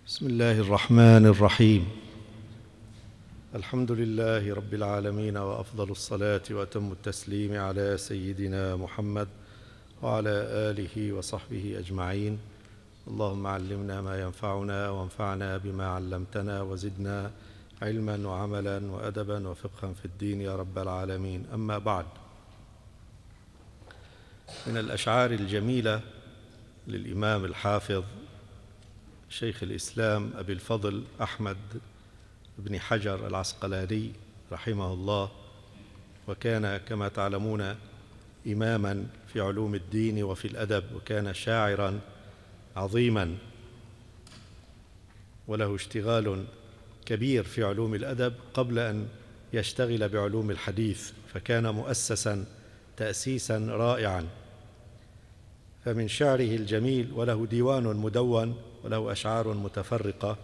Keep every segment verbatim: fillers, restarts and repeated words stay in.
بسم الله الرحمن الرحيم. الحمد لله رب العالمين، وأفضل الصلاة وأتم التسليم على سيدنا محمد وعلى آله وصحبه أجمعين. اللهم علمنا ما ينفعنا وانفعنا بما علمتنا وزدنا علما وعملا وأدبا وفقها في الدين يا رب العالمين. أما بعد، من الأشعار الجميلة للإمام الحافظ شيخ الإسلام أبي الفضل أحمد بن حجر العسقلاني رحمه الله، وكان كما تعلمون إماما في علوم الدين وفي الأدب، وكان شاعرا عظيما وله اشتغال كبير في علوم الأدب قبل أن يشتغل بعلوم الحديث، فكان مؤسسا تأسيسا رائعا. فمن شعره الجميل، وله ديوان مدون وله أشعار متفرقة،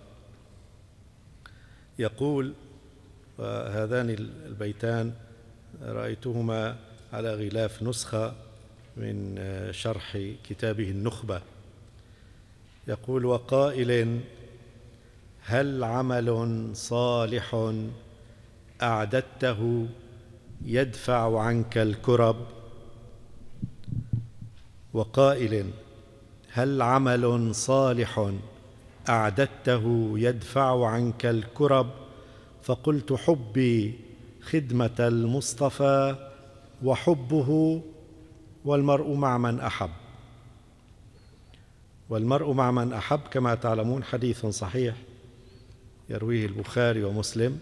يقول، وهذان البيتان رأيتهما على غلاف نسخة من شرح كتابه النخبة، يقول: وقائل هل عمل صالح أعددته يدفع عنك الكرب؟ وقائل هل عمل صالح أعددته يدفع عنك الكرب؟ فقلت حبي خدمة المصطفى وحبه والمرء مع من أحب. والمرء مع من أحب كما تعلمون حديث صحيح يرويه البخاري ومسلم،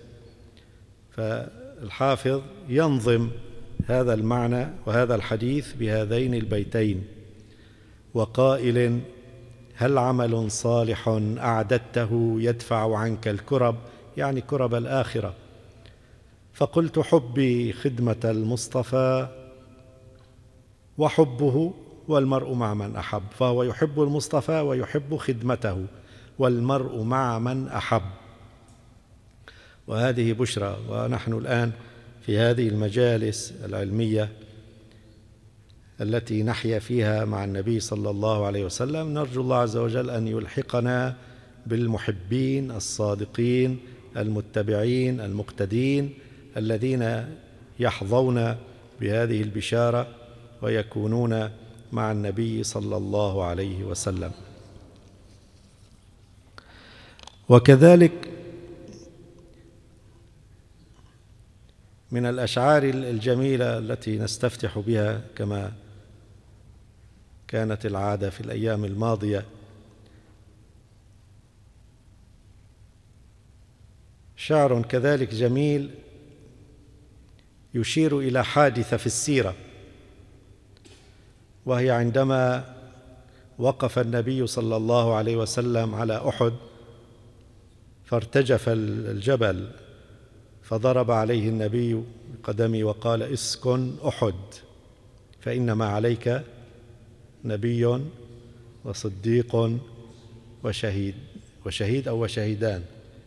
فالحافظ ينظم هذا المعنى وهذا الحديث بهذين البيتين: وقائل هل عمل صالح أعددته يدفع عنك الكرب، يعني كرب الآخرة. فقلت حبي خدمة المصطفى وحبه والمرء مع من أحب، فهو يحب المصطفى ويحب خدمته، والمرء مع من أحب. وهذه بشرى، ونحن الآن في هذه المجالس العلمية التي نحيا فيها مع النبي صلى الله عليه وسلم، نرجو الله عز وجل أن يلحقنا بالمحبين الصادقين المتبعين المقتدين الذين يحظون بهذه البشارة ويكونون مع النبي صلى الله عليه وسلم. وكذلك من الأشعار الجميلة التي نستفتح بها كما كانت العادة في الأيام الماضية، شعر كذلك جميل يشير إلى حادثة في السيرة، وهي عندما وقف النبي صلى الله عليه وسلم على أحد فارتجف الجبل، فضرب عليه النبي بقدمه وقال: اسكن أحد، فإنما عليك نبي وصديق وشهيد وشهيد أو وشهيدان.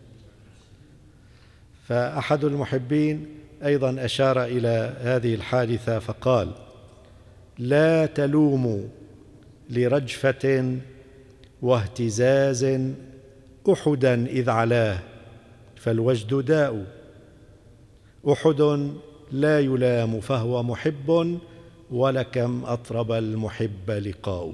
فأحد المحبين أيضا أشار إلى هذه الحادثة فقال: لا تلوموا لرجفة واهتزاز أحدا إذ علاه، فالوجد داء، أحد لا يلام فهو محب، ولكم أطرب المحب لقاء.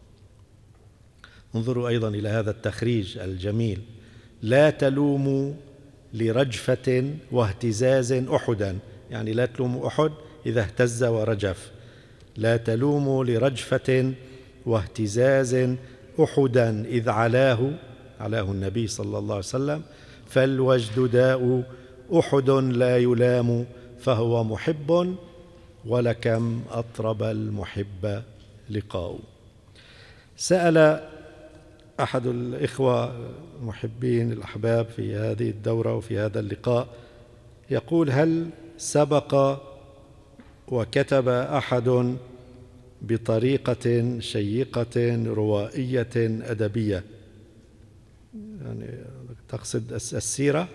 انظروا أيضا إلى هذا التخريج الجميل: لا تلوموا لرجفة واهتزاز أحدا، يعني لا تلوموا أحد إذا اهتز ورجف، لا تلوموا لرجفة واهتزاز أحدا إذ علاه، علاه النبي صلى الله عليه وسلم، فالوجد داء، أحد لا يلام فهو محب، ولكم أطرب المحب لقاء. سأل أحد الإخوة المحبين الأحباب في هذه الدورة وفي هذا اللقاء، يقول: هل سبق وكتب أحد بطريقة شيقة روائية أدبية، يعني تقصد السيرة؟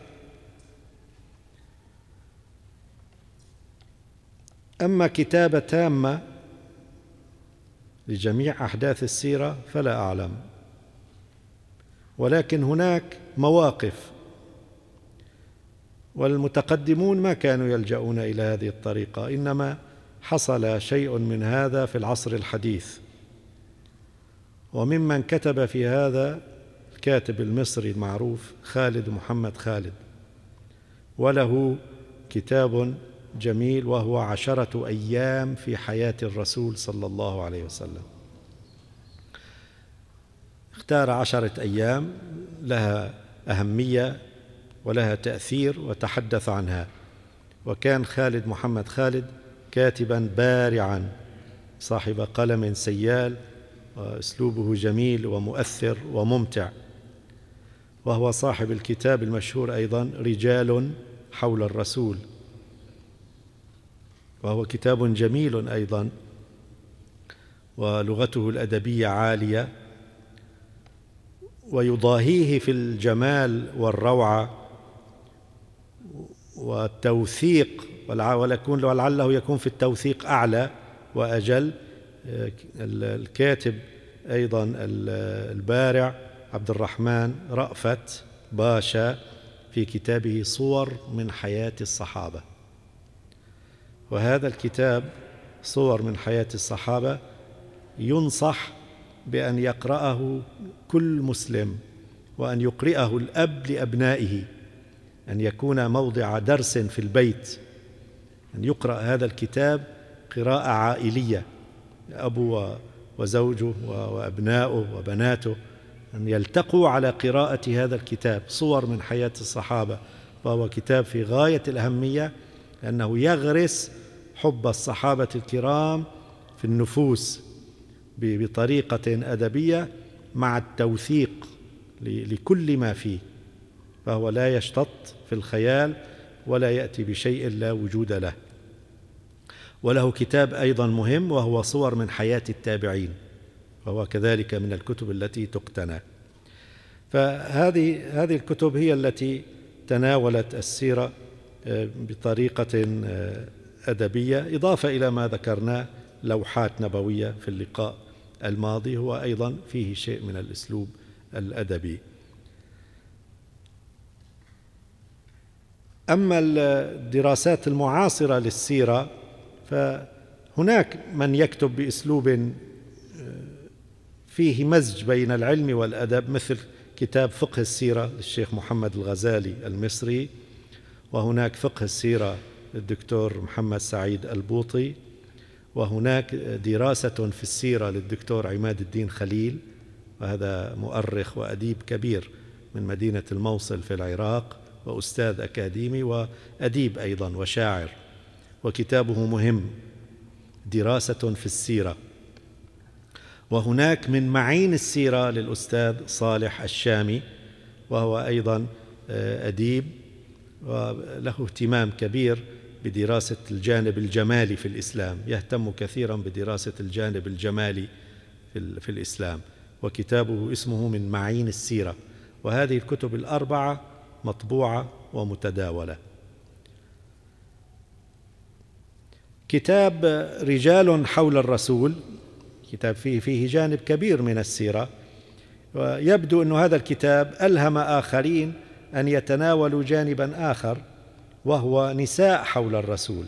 أما كتابة تامة لجميع أحداث السيرة فلا أعلم، ولكن هناك مواقف، والمتقدمون ما كانوا يلجؤون إلى هذه الطريقة، إنما حصل شيء من هذا في العصر الحديث. وممن كتب في هذا الكاتب المصري المعروف خالد محمد خالد، وله كتاب جميل وهو عشرة أيام في حياة الرسول صلى الله عليه وسلم. اختار عشرة أيام لها أهمية ولها تأثير وتحدث عنها. وكان خالد محمد خالد كاتبا بارعا صاحب قلم سيال، وأسلوبه جميل ومؤثر وممتع. وهو صاحب الكتاب المشهور أيضا رجال حول الرسول، وهو كتاب جميل أيضا، ولغته الأدبية عالية، ويضاهيه في الجمال والروعة والتوثيق، ولعله يكون في التوثيق أعلى وأجل. الكاتب أيضا البارع عبد الرحمن رأفت باشا في كتابه صور من حياة الصحابة. وهذا الكتاب صور من حياة الصحابة ينصح بأن يقرأه كل مسلم، وأن يقرأه الأب لأبنائه، أن يكون موضع درس في البيت، أن يقرأ هذا الكتاب قراءة عائلية، أبو وزوجه وأبناؤه وبناته أن يلتقوا على قراءة هذا الكتاب صور من حياة الصحابة. وهو كتاب في غاية الأهمية، لأنه يغرس حب الصحابة الكرام في النفوس بطريقة أدبية مع التوثيق لكل ما فيه، فهو لا يشتط في الخيال ولا يأتي بشيء لا وجود له. وله كتاب أيضا مهم وهو صور من حياة التابعين، وهو كذلك من الكتب التي تقتنى. فهذه هذه الكتب هي التي تناولت السيرة بطريقة أدبية، إضافة إلى ما ذكرناه لوحات نبوية في اللقاء الماضي، هو أيضا فيه شيء من الأسلوب الأدبي. أما الدراسات المعاصرة للسيرة فهناك من يكتب بأسلوب فيه مزج بين العلم والأدب، مثل كتاب فقه السيرة للشيخ محمد الغزالي المصري، وهناك فقه السيرة للدكتور محمد سعيد البوطي، وهناك دراسة في السيرة للدكتور عماد الدين خليل، وهذا مؤرخ وأديب كبير من مدينة الموصل في العراق، وأستاذ أكاديمي وأديب أيضا وشاعر، وكتابه مهم دراسة في السيرة. وهناك من معين السيرة للأستاذ صالح الشامي، وهو أيضا أديب وله اهتمام كبير بدراسة الجانب الجمالي في الإسلام، يهتم كثيرا بدراسة الجانب الجمالي في الإسلام، وكتابه اسمه من معين السيرة. وهذه الكتب الأربعة مطبوعة ومتداولة. كتاب رجال حول الرسول كتاب فيه فيه جانب كبير من السيرة، ويبدو أن هذا الكتاب ألهم آخرين أن يتناولوا جانبا آخر، وهو نساء حول الرسول.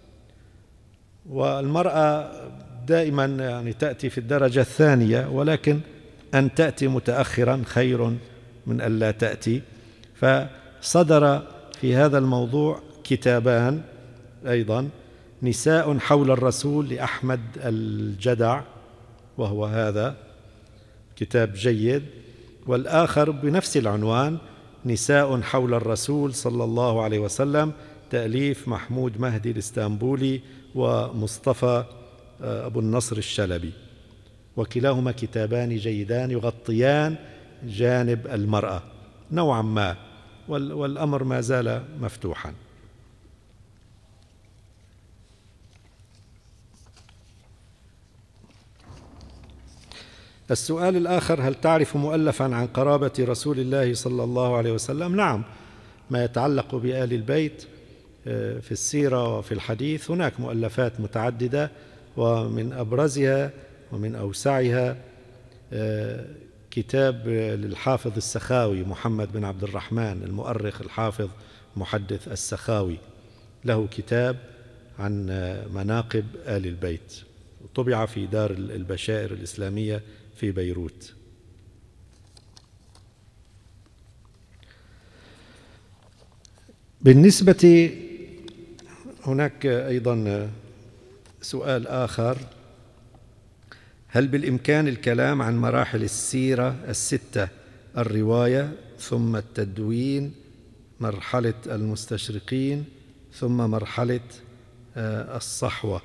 والمرأة دائما يعني تأتي في الدرجة الثانية، ولكن أن تأتي متأخرا خير من أن لا تأتي. فصدر في هذا الموضوع كتابان أيضا، نساء حول الرسول لأحمد الجدع، وهو هذا كتاب جيد، والآخر بنفس العنوان نساء حول الرسول صلى الله عليه وسلم، تأليف محمود مهدي الإسطنبولي ومصطفى أبو النصر الشلبي، وكلاهما كتابان جيدان يغطيان جانب المرأة نوعا ما، والأمر ما زال مفتوحا. السؤال الآخر: هل تعرف مؤلفا عن قرابة رسول الله صلى الله عليه وسلم؟ نعم، ما يتعلق بآل البيت في السيرة وفي الحديث هناك مؤلفات متعددة، ومن أبرزها ومن أوسعها كتاب للحافظ السخاوي محمد بن عبد الرحمن المؤرخ الحافظ محدث السخاوي، له كتاب عن مناقب آل البيت، طبع في دار البشائر الإسلامية في بيروت. بالنسبة هناك أيضا سؤال آخر: هل بالإمكان الكلام عن مراحل السيرة الستة، الرواية ثم التدوين، مرحلة المستشرقين، ثم مرحلة الصحوة؟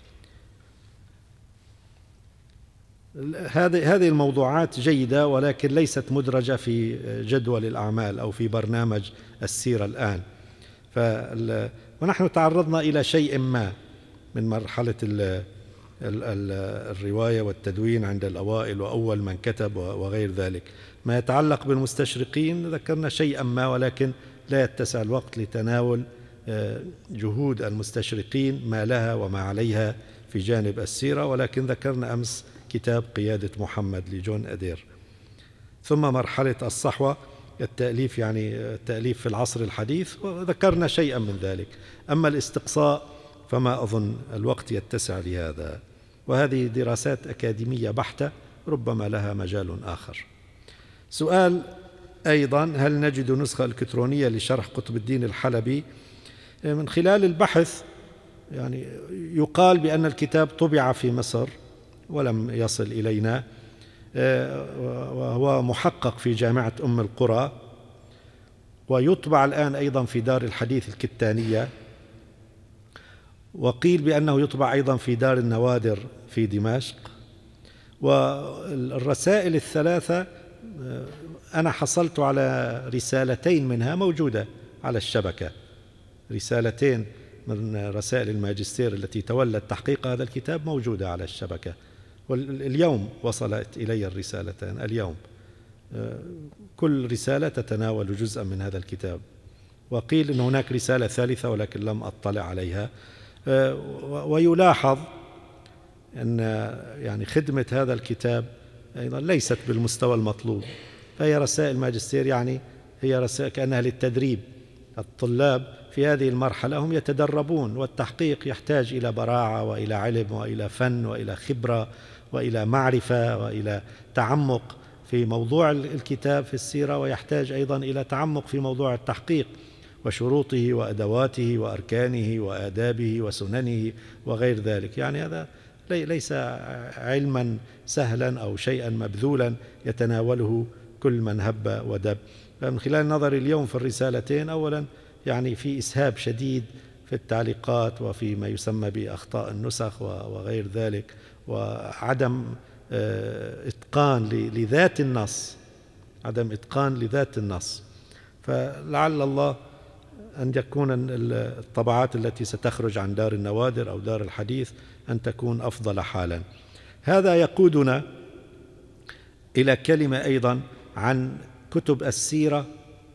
هذه هذه الموضوعات جيدة، ولكن ليست مدرجة في جدول الأعمال أو في برنامج السيرة الآن. ونحن تعرضنا إلى شيء ما من مرحلة الرواية والتدوين عند الأوائل وأول من كتب وغير ذلك. ما يتعلق بالمستشرقين ذكرنا شيئا ما، ولكن لا يتسع الوقت لتناول جهود المستشرقين ما لها وما عليها في جانب السيرة، ولكن ذكرنا أمس كتاب قيادة محمد لجون أدير. ثم مرحلة الصحوة، التأليف يعني التأليف في العصر الحديث، وذكرنا شيئا من ذلك. أما الاستقصاء فما أظن الوقت يتسع لهذا، وهذه دراسات أكاديمية بحتة ربما لها مجال آخر. سؤال أيضا: هل نجد نسخة إلكترونية لشرح قطب الدين الحلبي؟ من خلال البحث يعني يقال بأن الكتاب طبع في مصر ولم يصل إلينا، وهو محقق في جامعة أم القرى، ويطبع الآن أيضا في دار الحديث الكتانية، وقيل بأنه يطبع أيضا في دار النوادر في دمشق. والرسائل الثلاثة أنا حصلت على رسالتين منها موجودة على الشبكة، رسالتين من رسائل الماجستير التي تولت تحقيق هذا الكتاب موجودة على الشبكة، واليوم وصلت إلي الرسالتان اليوم، كل رسالة تتناول جزءا من هذا الكتاب. وقيل أن هناك رسالة ثالثة ولكن لم أطلع عليها. ويلاحظ أن يعني خدمة هذا الكتاب أيضا ليست بالمستوى المطلوب، فهي رسائل ماجستير، يعني هي رسائل كأنها للتدريب. الطلاب في هذه المرحلة هم يتدربون، والتحقيق يحتاج إلى براعة وإلى علم وإلى فن وإلى خبرة وإلى معرفة وإلى تعمق في موضوع الكتاب في السيرة، ويحتاج أيضا إلى تعمق في موضوع التحقيق وشروطه وأدواته وأركانه وآدابه وسننه وغير ذلك. يعني هذا ليس علما سهلا أو شيئا مبذولا يتناوله كل من هب ودب. فمن خلال نظري اليوم في الرسالتين، أولا يعني في إسهاب شديد في التعليقات وفي ما يسمى بأخطاء النسخ وغير ذلك، وعدم إتقان لذات النص، عدم إتقان لذات النص. فلعل الله أن يكون الطبعات التي ستخرج عن دار النوادر أو دار الحديث أن تكون أفضل حالا. هذا يقودنا إلى كلمة أيضا عن كتب السيرة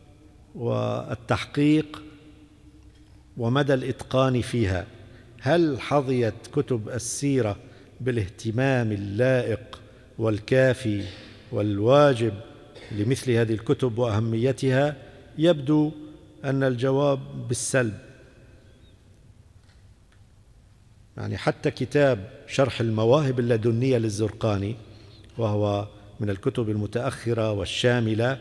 والتحقيق ومدى الإتقان فيها. هل حظيت كتب السيرة بالاهتمام اللائق والكافي والواجب لمثل هذه الكتب وأهميتها؟ يبدو أن الجواب بالسلب. يعني حتى كتاب شرح المواهب اللدنية للزرقاني، وهو من الكتب المتأخرة والشاملة،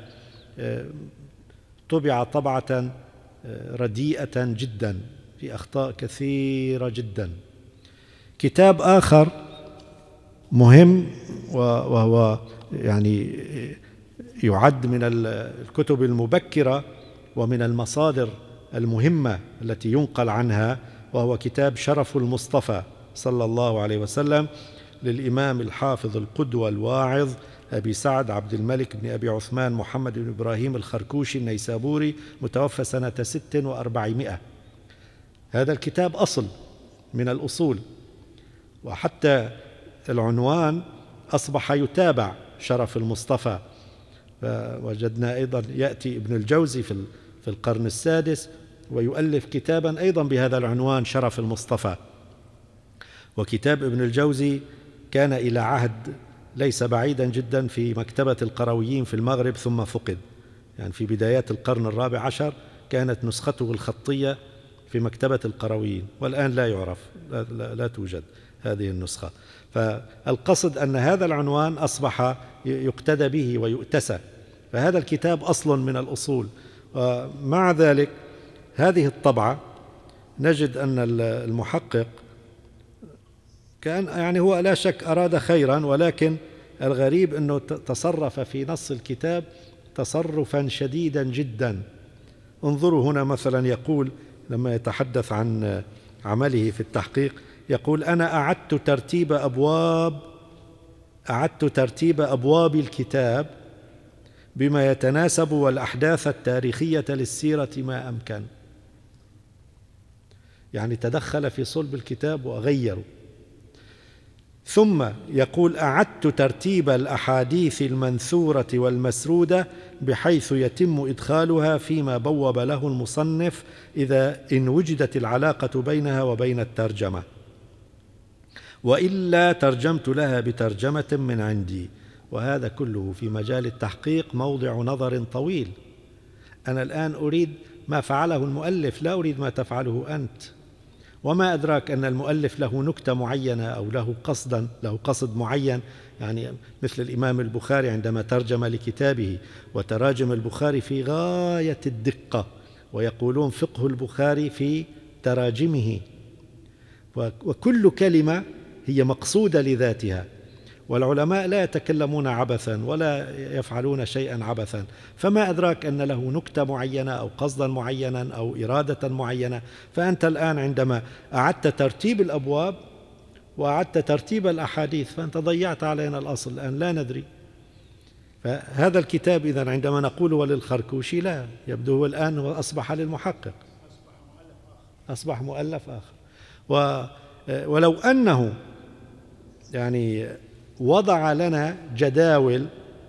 طبع طبعة رديئة جدا في أخطاء كثيرة جدا. كتاب آخر مهم وهو يعني يعد من الكتب المبكرة ومن المصادر المهمة التي ينقل عنها، وهو كتاب شرف المصطفى صلى الله عليه وسلم للإمام الحافظ القدوة الواعظ أبي سعد عبد الملك بن أبي عثمان محمد بن إبراهيم الخركوشي النيسابوري، متوفى سنة ست وأربعمائة. هذا الكتاب أصل من الأصول، وحتى العنوان أصبح يتابع شرف المصطفى. وجدنا أيضا يأتي ابن الجوزي في في القرن السادس ويؤلف كتابا أيضا بهذا العنوان شرف المصطفى. وكتاب ابن الجوزي كان إلى عهد ليس بعيدا جدا في مكتبة القرويين في المغرب ثم فقد، يعني في بدايات القرن الرابع عشر كانت نسخته الخطية في مكتبة القرويين، والآن لا يعرف، لا, لا, لا توجد هذه النسخة. فالقصد أن هذا العنوان أصبح يقتدى به ويؤتسى، فهذا الكتاب أصل من الأصول. ومع ذلك هذه الطبعة نجد أن المحقق كان يعني هو لا شك أراد خيرا، ولكن الغريب أنه تصرف في نص الكتاب تصرفا شديدا جدا. انظروا هنا مثلا يقول لما يتحدث عن عمله في التحقيق، يقول: أنا أعدت ترتيب أبواب أعدت ترتيب أبواب الكتاب بما يتناسب والأحداث التاريخية للسيرة ما أمكن. يعني تدخل في صلب الكتاب وغيره. ثم يقول: أعدت ترتيب الأحاديث المنثورة والمسرودة بحيث يتم إدخالها فيما بوب له المصنف إذا إن وجدت العلاقة بينها وبين الترجمة، وإلا ترجمت لها بترجمة من عندي. وهذا كله في مجال التحقيق موضع نظر طويل. أنا الآن أريد ما فعله المؤلف، لا أريد ما تفعله أنت. وما أدراك أن المؤلف له نكتة معينة أو له قصدا له قصد معين، يعني مثل الإمام البخاري عندما ترجم لكتابه، وتراجم البخاري في غاية الدقة، ويقولون فقه البخاري في تراجمه، وكل كلمة هي مقصودة لذاتها، والعلماء لا يتكلمون عبثا ولا يفعلون شيئا عبثا. فما أدراك أن له نكتة معينة أو قصدا معينا أو إرادة معينة. فأنت الآن عندما أعدت ترتيب الأبواب وأعدت ترتيب الأحاديث فأنت ضيعت علينا الأصل، الآن لا ندري. فهذا الكتاب إذن عندما نقول وللخركوشي، لا، يبدو هو الآن هو أصبح للمحقق، أصبح مؤلف آخر. ولو أنه يعني وضع لنا جداول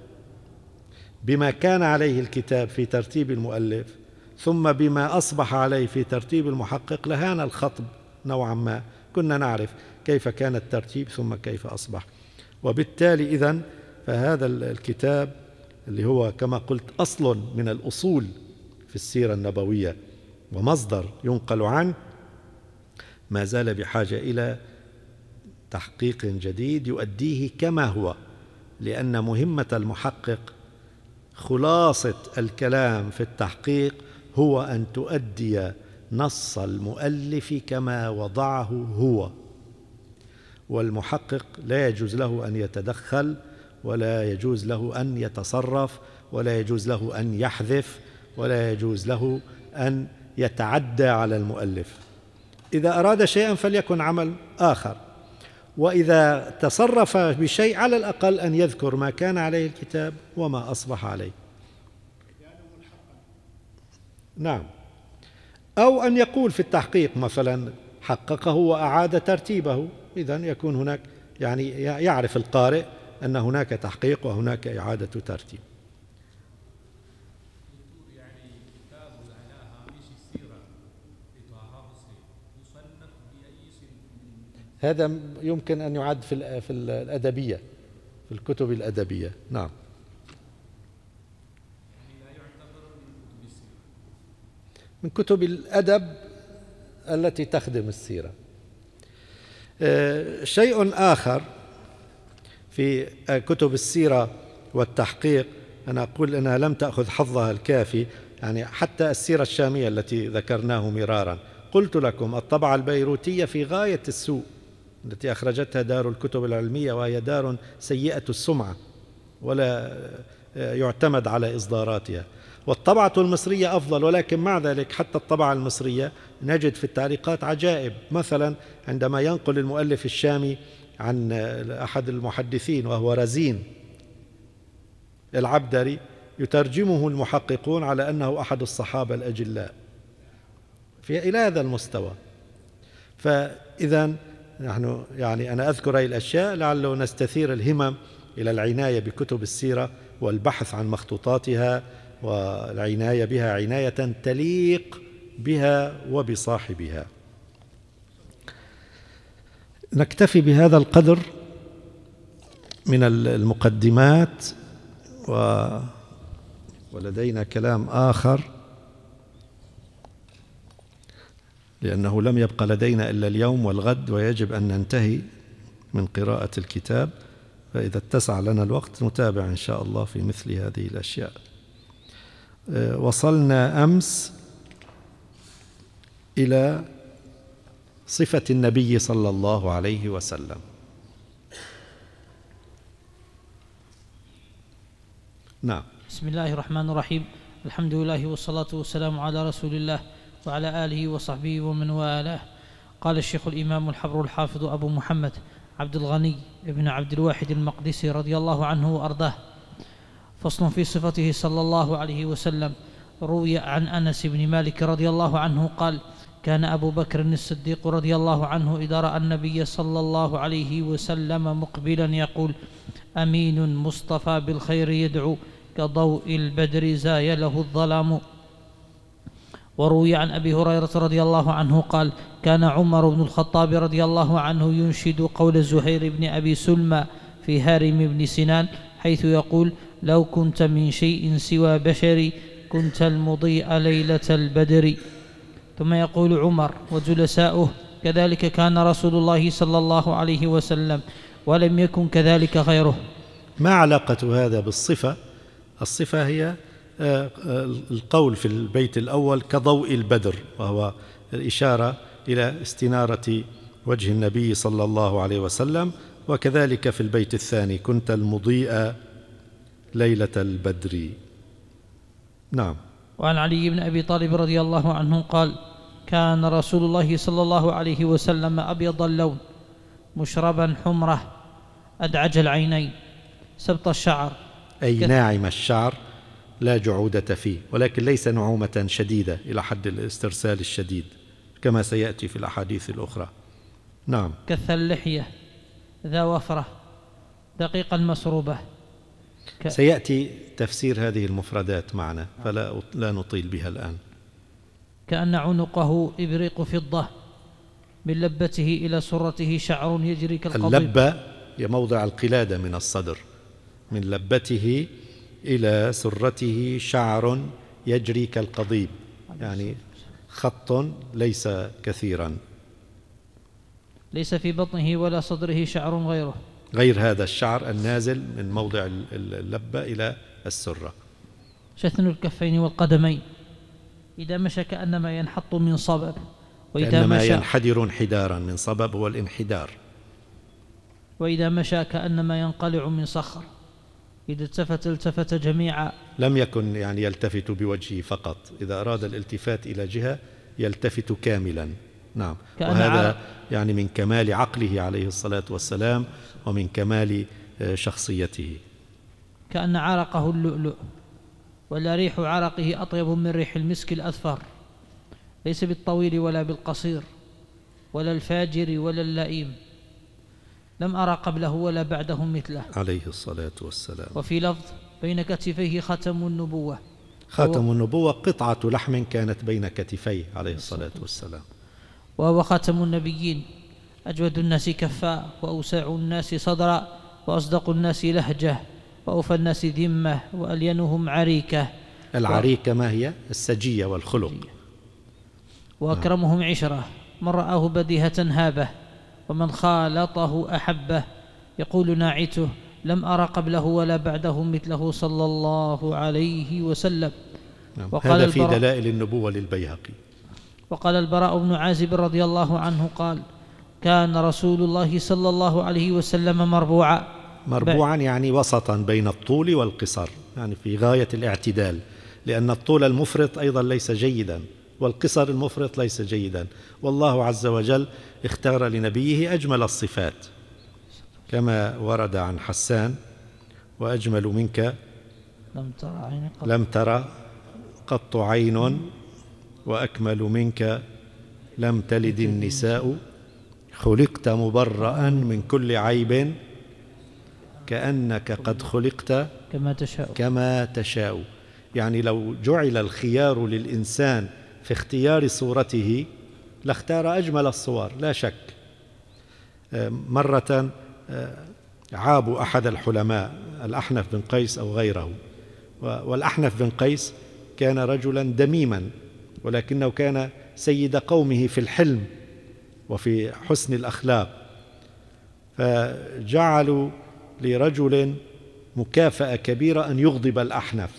بما كان عليه الكتاب في ترتيب المؤلف ثم بما أصبح عليه في ترتيب المحقق لهان الخطب نوعا ما، كنا نعرف كيف كان الترتيب ثم كيف أصبح. وبالتالي إذن فهذا الكتاب اللي هو كما قلت أصل من الأصول في السيرة النبوية ومصدر ينقل عنه، ما زال بحاجة إلى تحقيق جديد يؤديه كما هو، لأن مهمة المحقق خلاصة الكلام في التحقيق هو أن تؤدي نص المؤلف كما وضعه هو. والمحقق لا يجوز له أن يتدخل، ولا يجوز له أن يتصرف، ولا يجوز له أن يحذف، ولا يجوز له أن يتعدى على المؤلف. إذا أراد شيئا فليكن عمل آخر، وإذا تصرف بشيء على الأقل أن يذكر ما كان عليه الكتاب وما أصبح عليه. نعم. أو أن يقول في التحقيق مثلا حققه وأعاد ترتيبه، إذن يكون هناك يعني يعرف القارئ أن هناك تحقيق وهناك إعادة ترتيب. هذا يمكن أن يعد في في الأدبية، في الكتب الأدبية. نعم. من كتب الأدب التي تخدم السيرة. شيء آخر في كتب السيرة والتحقيق، أنا أقول أنها لم تأخذ حظها الكافي، يعني حتى السيرة الشامية التي ذكرناه مرارا، قلت لكم الطبعة البيروتية في غاية السوء التي أخرجتها دار الكتب العلمية، وهي دار سيئة السمعة ولا يعتمد على إصداراتها. والطبعة المصرية أفضل، ولكن مع ذلك حتى الطبعة المصرية نجد في التعليقات عجائب. مثلا عندما ينقل المؤلف الشامي عن أحد المحدثين وهو رزين العبدري، يترجمه المحققون على أنه أحد الصحابة الأجلاء، في إلى هذا المستوى. فإذا نحن يعني أنا أذكر هذه الأشياء لعله نستثير الهمم إلى العناية بكتب السيرة والبحث عن مخطوطاتها والعناية بها عناية تليق بها وبصاحبها. نكتفي بهذا القدر من المقدمات، و ولدينا كلام آخر لأنه لم يبقى لدينا إلا اليوم والغد، ويجب أن ننتهي من قراءة الكتاب، فإذا اتسع لنا الوقت نتابع إن شاء الله في مثل هذه الأشياء. وصلنا أمس إلى صفة النبي صلى الله عليه وسلم. نعم. بسم الله الرحمن الرحيم. الحمد لله والصلاة والسلام على رسول الله وعلى آله وصحبه ومن والاه. قال الشيخ الإمام الحبر الحافظ أبو محمد عبد الغني ابن عبد الواحد المقدسي رضي الله عنه وأرضاه. فصل في صفته صلى الله عليه وسلم. روي عن أنس بن مالك رضي الله عنه قال: كان أبو بكر الصديق رضي الله عنه إذا رأى النبي صلى الله عليه وسلم مقبلا يقول: أمين مصطفى بالخير يدعو، كضوء البدر زايله الظلام. وروي عن أبي هريرة رضي الله عنه قال: كان عمر بن الخطاب رضي الله عنه ينشد قول زهير بن أبي سلمى في هارم بن سنان حيث يقول: لو كنت من شيء سوى بشري كنت المضيء ليلة البدر. ثم يقول عمر وجلساؤه: كذلك كان رسول الله صلى الله عليه وسلم، ولم يكن كذلك غيره. ما علاقة هذا بالصفة؟ الصفة هي القول في البيت الأول كضوء البدر، وهو الإشارة إلى استنارة وجه النبي صلى الله عليه وسلم، وكذلك في البيت الثاني كنت المضيء ليلة البدر. نعم. وعن علي بن أبي طالب رضي الله عنه قال: كان رسول الله صلى الله عليه وسلم أبيض اللون مشربا حمرة أدعج العينين سبط الشعر، أي ناعم الشعر لا جعودة فيه، ولكن ليس نعومة شديدة إلى حد الاسترسال الشديد كما سيأتي في الأحاديث الأخرى. نعم. كث اللحية ذا وفرة دقيق المسروبة. ك... سيأتي تفسير هذه المفردات معنا فلا لا نطيل بها الآن. كأن عنقه إبريق فضة، من لبته إلى سرته شعر يجري كالقضيب. اللبة هي موضع القلادة من الصدر، من لبته إلى سرته شعر يجري كالقضيب، يعني خط ليس كثيرا. ليس في بطنه ولا صدره شعر غيره، غير هذا الشعر النازل من موضع اللبة إلى السرة. شثن الكفين والقدمين، إذا مشى كأنما ينحط من صبب، وإذا كأنما مشى ينحدر انحدارا، من صبب هو الانحدار. وإذا مشى كأنما ينقلع من صخر، إذا التفت التفت جميعا. لم يكن يعني يلتفت بوجهه فقط، إذا أراد الالتفات إلى جهة يلتفت كاملا. نعم. وهذا يعني من كمال عقله عليه الصلاة والسلام ومن كمال شخصيته. كأن عرقه اللؤلؤ، ولا ريح عرقه أطيب من ريح المسك الأذفر، ليس بالطويل ولا بالقصير ولا الفاجر ولا اللئيم، لم أرى قبله ولا بعده مثله عليه الصلاة والسلام. وفي لفظ: بين كتفيه ختم النبوة. ختم النبوة قطعة لحم كانت بين كتفيه عليه الصلاة والسلام. وهو خاتم النبيين، أجود الناس كفاء، وأوسع الناس صدرا، وأصدق الناس لهجة، وأوفى الناس ذمة، وألينهم عريكة. العريكة ما هي؟ السجية والخلق. وأكرمهم عشرة، من رآه بديهة هابه، ومن خالطه أحبه. يقول ناعته: لم أرى قبله ولا بعده مثله صلى الله عليه وسلم. هذا في دلائل النبوة للبيهقي. وقال البراء بن عازب رضي الله عنه قال: كان رسول الله صلى الله عليه وسلم مربوعا. مربوعا يعني وسطا بين الطول والقصر، يعني في غاية الاعتدال، لأن الطول المفرط أيضا ليس جيدا، والقصر المفرط ليس جيدا. والله عز وجل اختار لنبيه أجمل الصفات، كما ورد عن حسان: وأجمل منك لم ترى عين قط, لم ترى قط عين، وأكمل منك لم تلد النساء، خلقت مبرأ من كل عيب، كأنك قد خلقت كما تشاء كما تشاء. يعني لو جعل الخيار للإنسان في اختيار صورته لاختار أجمل الصور لا شك. مرة عابوا أحد الحلماء الأحنف بن قيس أو غيره، والأحنف بن قيس كان رجلا دميما، ولكنه كان سيد قومه في الحلم وفي حسن الأخلاق، فجعلوا لرجل مكافأة كبيرة أن يغضب الأحنف،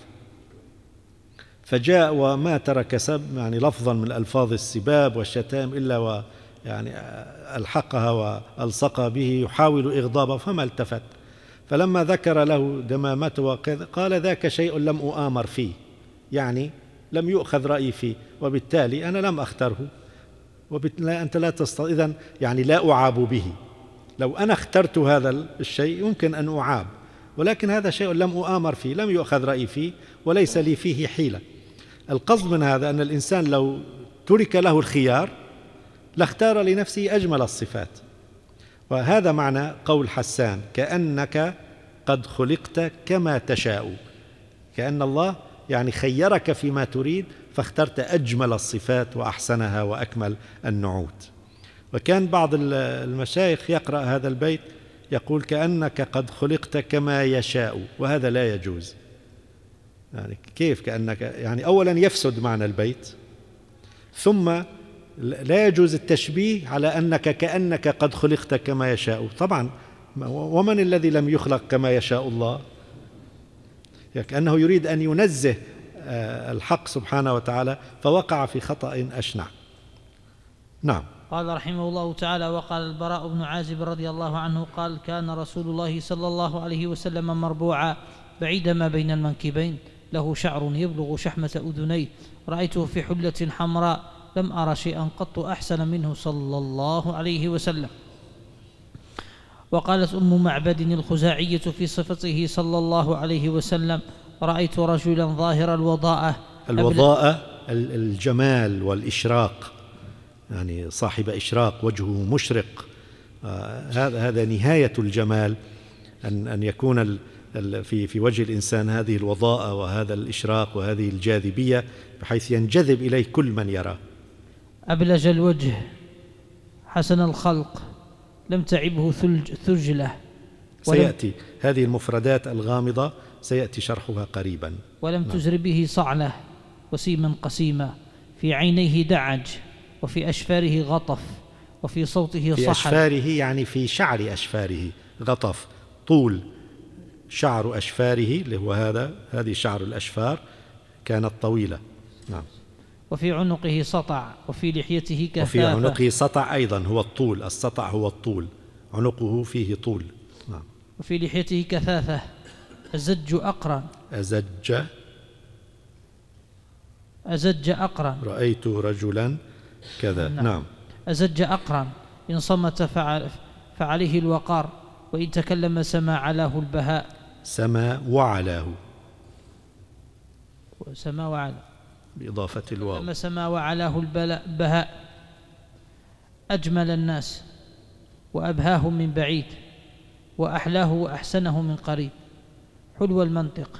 فجاء وما ترك سب يعني لفظا من ألفاظ السباب والشتام إلا و يعني ألحقها وألصق به يحاول إغضابه، فما التفت. فلما ذكر له دمامته وكذا قال: ذاك شيء لم أؤامر فيه، يعني لم يؤخذ رأيي فيه، وبالتالي أنا لم أختره، وبالتالي أنت لا تستطيع، إذن يعني لا أعاب به. لو أنا اخترت هذا الشيء يمكن أن أعاب، ولكن هذا شيء لم أؤامر فيه، لم يؤخذ رأيي فيه، وليس لي فيه حيلة. القصد من هذا أن الإنسان لو ترك له الخيار لاختار لنفسه أجمل الصفات، وهذا معنى قول حسان: كأنك قد خلقت كما تشاء، كأن الله يعني خيرك فيما تريد فاخترت أجمل الصفات وأحسنها وأكمل النعوت. وكان بعض المشايخ يقرأ هذا البيت يقول: كأنك قد خلقت كما يشاء، وهذا لا يجوز. يعني كيف كأنك؟ يعني أولا يفسد معنى البيت، ثم لا يجوز التشبيه على أنك كأنك قد خلقت كما يشاء. طبعا ومن الذي لم يخلق كما يشاء الله؟ يعني كأنه يريد أن ينزه الحق سبحانه وتعالى، فوقع في خطأ أشنع. نعم. قال رحمه الله تعالى: وقال البراء بن عازب رضي الله عنه قال: كان رسول الله صلى الله عليه وسلم مربوعا بعيد ما بين المنكبين، له شعر يبلغ شحمة أذنيه، رأيته في حلة حمراء، لم أرى شيئا قط أحسن منه صلى الله عليه وسلم. وقالت أم معبد الخزاعية في صفته صلى الله عليه وسلم: رأيت رجلا ظاهر الوضاءة. الوضاءة الجمال والإشراق، يعني صاحب إشراق، وجهه مشرق، هذا هذا نهاية الجمال، أن أن يكون في في وجه الإنسان هذه الوضاءة وهذا الإشراق وهذه الجاذبية بحيث ينجذب إليه كل من يراه. أبلج الوجه حسن الخلق، لم تعبه ثلج ثلجله. سيأتي هذه المفردات الغامضة سيأتي شرحها قريبا. ولم تزر به صعلة، وسيما قسيما، في عينيه دعج، وفي أشفاره غطف، وفي صوته صحل. في أشفاره يعني في شعر أشفاره غطف، طول شعر أشفاره اللي هو هذا، هذه شعر الأشفار كانت طويلة. نعم. وفي عنقه سطع، وفي لحيته كثافة. وفي عنقه سطع أيضا هو الطول، السطع هو الطول، عنقه فيه طول. نعم. وفي لحيته كثافة، أزج أقرن. أزج أزج أقرن، رأيت رجلا كذا. نعم, نعم. أزج أقرن، إن صمت فعل فعليه الوقار، وإن تكلم سما علاه البهاء. سما وعلاه، سما وعلاه بإضافة الواو. سما وعلاه البهاء، أجمل الناس وأبهاهم من بعيد، وأحلاه وأحسنه من قريب، حلو المنطق،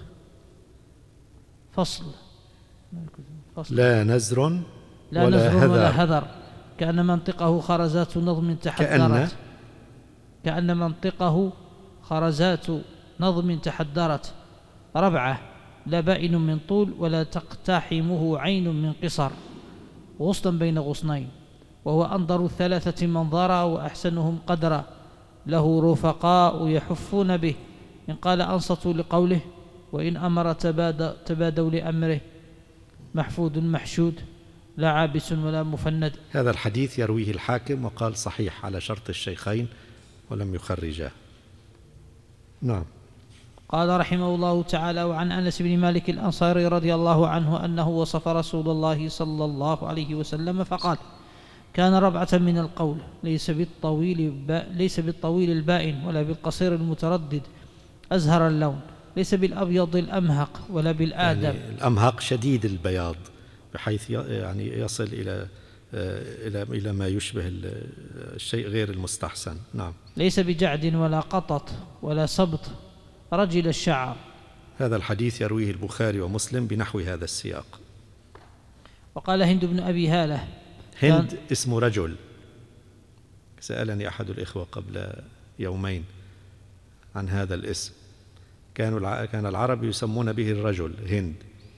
فصل, فصل. لا نزر لا ولا نزر هذر ولا هذر، كأن منطقه خرزات نظم تحدرت. كأن, كأن منطقه خرزات نظم تحدرت. ربعة، لا بائن من طول ولا تقتحمه عين من قصر، غصنا بين غصنين، وهو أنظر الثلاثة منظرا وأحسنهم قدرا، له رفقاء يحفون به، إن قال أنصتوا لقوله، وإن أمر تبادوا لأمره، محفوظ محشود، لا عابس ولا مفند. هذا الحديث يرويه الحاكم وقال صحيح على شرط الشيخين ولم يخرجاه. نعم. قال رحمه الله تعالى: وعن أنس بن مالك الأنصاري رضي الله عنه أنه وصف رسول الله صلى الله عليه وسلم فقال: كان ربعة من القول، ليس بالطويل ليس بالطويل البائن ولا بالقصير المتردد أزهر اللون، ليس بالأبيض الأمهق ولا بالآدم. يعني الأمهق شديد البياض بحيث يعني يصل إلى إلى إلى ما يشبه الشيء غير المستحسن. نعم. ليس بجعد ولا قطط ولا سبط، رجل الشعر. هذا الحديث يرويه البخاري ومسلم بنحو هذا السياق. وقال هند بن أبي هالة، هند اسم رجل، سألني أحد الإخوة قبل يومين عن هذا الاسم. كانوا كان العرب يسمون به الرجل هند،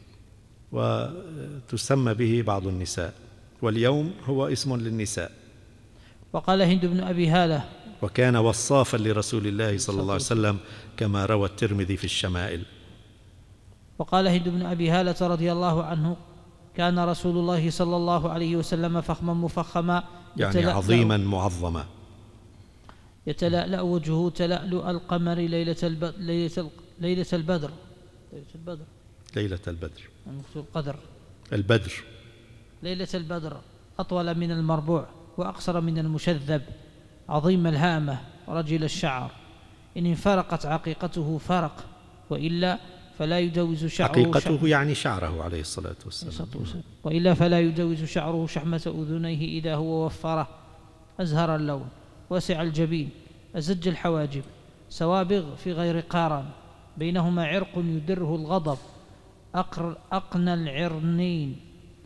وتسمى به بعض النساء، واليوم هو اسم للنساء. وقال هند بن أبي هالة: وكان وصافا لرسول الله صلى الله عليه وسلم كما روى الترمذي في الشمائل. وقال هند بن أبي هالة رضي الله عنه: كان رسول الله صلى الله عليه وسلم فخما مفخما، يعني عظيما معظما، يتلألأ وجهه تلألؤ القمر ليلة الب... ليلة ليلة البدر ليلة البدر ليلة البدر القدر البدر ليلة البدر، أطول من المربوع وأقصر من المشذب، عظيم الهامة رجل الشعر، إن انفرقت عقيقته فرق، وإلا فلا يجوز شعره عقيقته شعر يعني شعره عليه الصلاة والسلام، وإلا فلا يجوز شعره شحمة أذنيه إذا هو وفره، أزهر اللون، واسع الجبين، أزج الحواجب، سوابغ في غير قارن، بينهما عرق يدره الغضب، أقر أقنى العرنين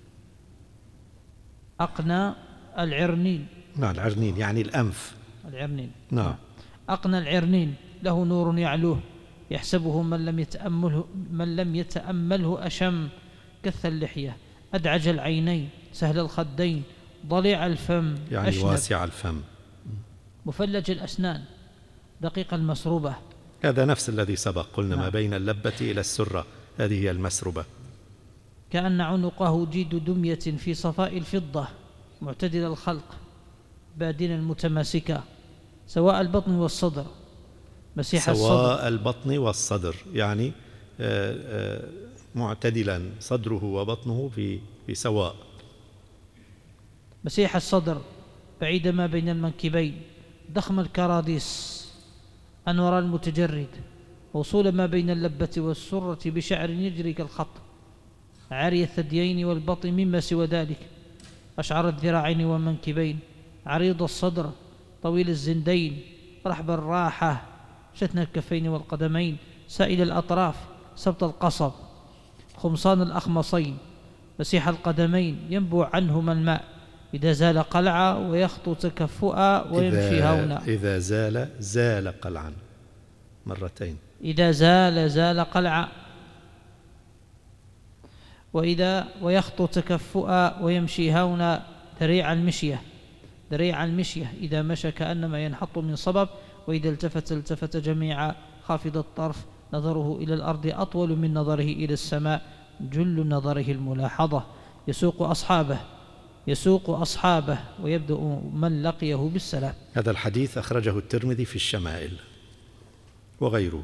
أقنى العرنين نعم العرنين يعني الأنف، العرنين نعم أقنى العرنين، له نور يعلوه، يحسبه من لم يتأمله من لم يتأمله أشم، كث اللحية، أدعج العينين، سهل الخدين، ضليع الفم، يعني أشنب، واسع الفم، مفلج الأسنان، دقيق المسروبة. هذا نفس الذي سبق، قلنا نعم. ما بين اللبة إلى السرة، هذه هي المسربة. كأن عنقه جيد دمية في صفاء الفضة، معتدل الخلق، بادنا متماسكا، سواء البطن والصدر، مسيح سواء الصدر، سواء البطن والصدر، يعني معتدلا صدره وبطنه في في سواء، مسيح الصدر، بعيد ما بين المنكبين، ضخم الكراديس، أنور المتجرد، وصول ما بين اللبة والسرة بشعر يجري كالخط، عاري الثديين والبطن مما سوى ذلك، أشعر الذراعين والمنكبين، عريض الصدر، طويل الزندين، رحب الراحة، شتن الكفين والقدمين، سائل الأطراف، سبط القصب، خمصان الأخمصين، مسيح القدمين، ينبع عنهما الماء، إذا زال قلعا ويخطو تكفؤا ويمشي هونا. إذا زال زال قلعا مرتين، إذا زال زال قلعا، وإذا ويخطو تكفؤا ويمشي هونا، ذريع المشية ذريع المشية، إذا مشى كأنما ينحط من صبب، وإذا التفت التفت جميعا، خافض الطرف، نظره إلى الأرض أطول من نظره إلى السماء، جل نظره الملاحظة، يسوق أصحابه يسوق أصحابه ويبدأ من لقيه بالسلام. هذا الحديث أخرجه الترمذي في الشمائل وغيره.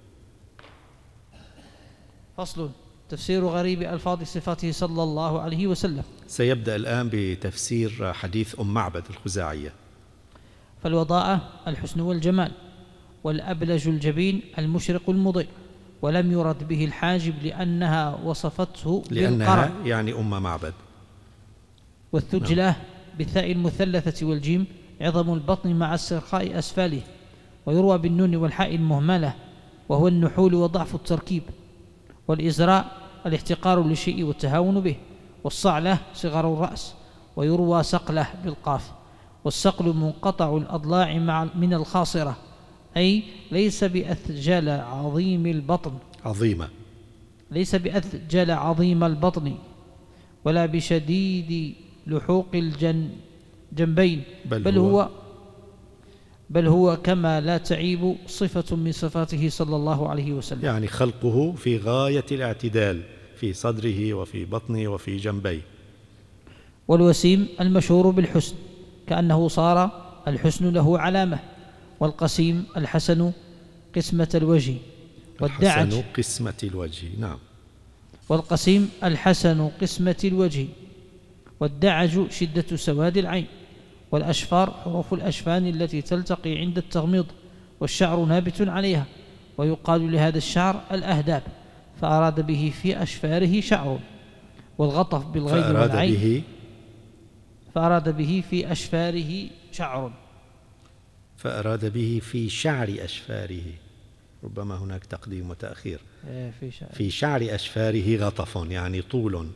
فصل: تفسير غريب ألفاظ صفاته صلى الله عليه وسلم. سيبدأ الآن بتفسير حديث أم معبد الخزاعية. فالوضاءة الحسن والجمال، والأبلج الجبين المشرق المضيء، ولم يرد به الحاجب لأنها وصفته لأنها يعني أم معبد. والثجلة بالثاء المثلثة والجيم عظم البطن مع استرخاء أسفله، ويروى بالنون والحاء المهملة، وهو النحول وضعف التركيب. والإزراء الاحتقار للشيء والتهاون به. والصعلة صغر الرأس، ويروى سقلة بالقاف. والسقل منقطع الأضلاع مع من الخاصرة، أي ليس بأثجل عظيم البطن عظيمة ليس بأثجل عظيم البطن، ولا بشديد لحوق الجنبين، بل, بل هو, هو بل هو كما لا تعيب صفة من صفاته صلى الله عليه وسلم، يعني خلقه في غاية الاعتدال في صدره وفي بطنه وفي جنبيه. والوسيم المشهور بالحسن، كأنه صار الحسن له علامة. والقسيم الحسن قسمة الوجه. والدعج الحسن قسمة الوجه، نعم. والقسيم الحسن قسمة الوجه. والدعج شدة سواد العين. والأشفار حروف الأشفان التي تلتقي عند التغميض، والشعر نابت عليها، ويقال لهذا الشعر الأهداب، فأراد به في أشفاره شعر. والغطف بالغيب والعين به فأراد به في أشفاره شعر فأراد به في شعر أشفاره، ربما هناك تقديم وتأخير. في شعر, في شعر أشفاره غطف يعني طول.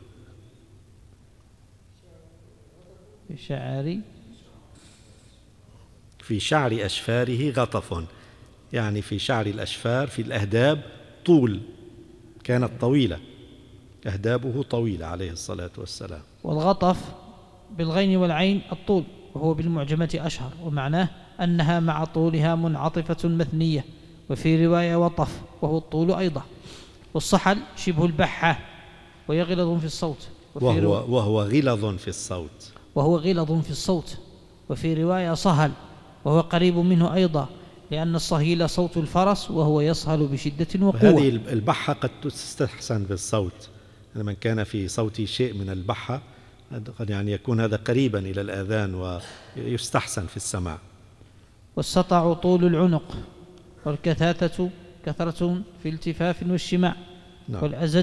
في شعر في شعر أشفاره غطف يعني في شعر الأشفار في الأهداب طول، كانت طويلة، أهدابه طويلة عليه الصلاة والسلام. والغطف بالغين والعين الطول، وهو بالمعجمة أشهر، ومعناه أنها مع طولها منعطفة مثنية، وفي رواية وطف وهو الطول أيضا. والصحل شبه البحة وهي غلظ في الصوت، وهو, وهو غلظ في الصوت وهو غلظ في الصوت وفي رواية صهل وهو قريب منه أيضا، لأن الصهيل صوت الفرس وهو يصهل بشدة وقوة. هذه البحة قد تستحسن بالصوت، من كان في صوته شيء من البحة قد يعني يكون هذا قريبا إلى الآذان ويستحسن في السماع. والسطع طول العنق، والكثاثة كثرة في التفاف والشماع. نعم. والأزج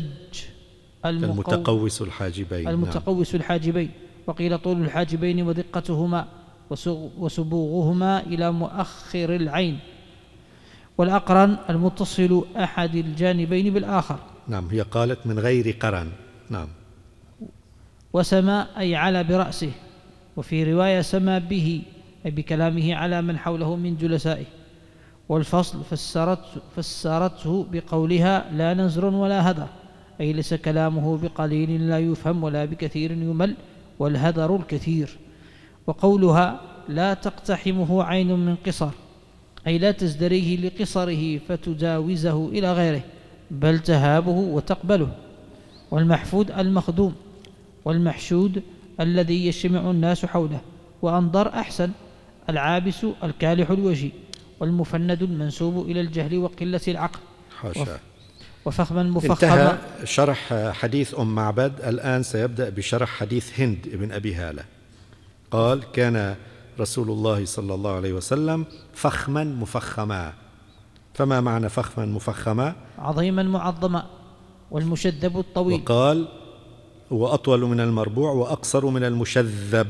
المتقوس الحاجبين المتقوس نعم. الحاجبين، وقيل طول الحاجبين ودقتهما وسبوغهما إلى مؤخر العين. والأقرن المتصل أحد الجانبين بالآخر. نعم، هي قالت من غير قرن. نعم. وسما أي على برأسه، وفي رواية سما به أي بكلامه على من حوله من جلسائه. والفصل فسرته, فسرته بقولها لا نزر ولا هدر، أي ليس كلامه بقليل لا يفهم ولا بكثير يمل، والهدر الكثير. وقولها لا تقتحمه عين من قصر، أي لا تزدريه لقصره فتجاوزه إلى غيره، بل تهابه وتقبله. والمحفود المخدوم، والمحشود الذي يجتمع الناس حوله. وأنظر أحسن العابس الكالح الوجه، والمفند المنسوب إلى الجهل وقلة العقل. حاشا. وفخما مفخما. انتهى شرح حديث أم معبد، الآن سيبدأ بشرح حديث هند ابن أبي هالة. قال كان رسول الله صلى الله عليه وسلم فخما مفخما. فما معنى فخما مفخما؟ عظيما معظما، والمشذب الطويل. وقال هو أطول من المربوع وأقصر من المشذب.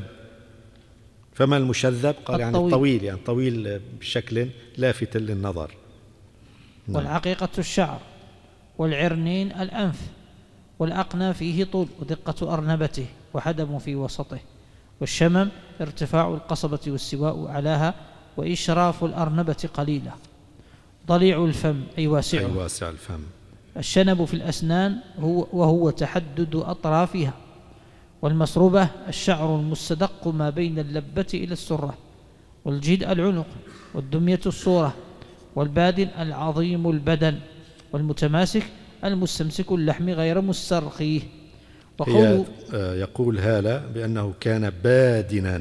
فما المشذب؟ قال يعني الطويل. الطويل، يعني طويل بشكل لافت للنظر. والعقيقة الشعر، والعرنين الأنف، والأقنى فيه طول ودقة أرنبته وحدم في وسطه. والشمم ارتفاع القصبة والسواء أعلاها، وإشراف الأرنبة قليلة. ضليع الفم أي واسعه، أي واسع الفم. الشنب في الأسنان هو وهو تحدد أطرافها. والمصروبة الشعر المستدق ما بين اللبة إلى السرة. والجيد العنق، والدمية الصورة. والبادن العظيم البدن. والمتماسك المستمسك اللحم غير مسترخيه. وقوله يقول هالة بأنه كان بادنا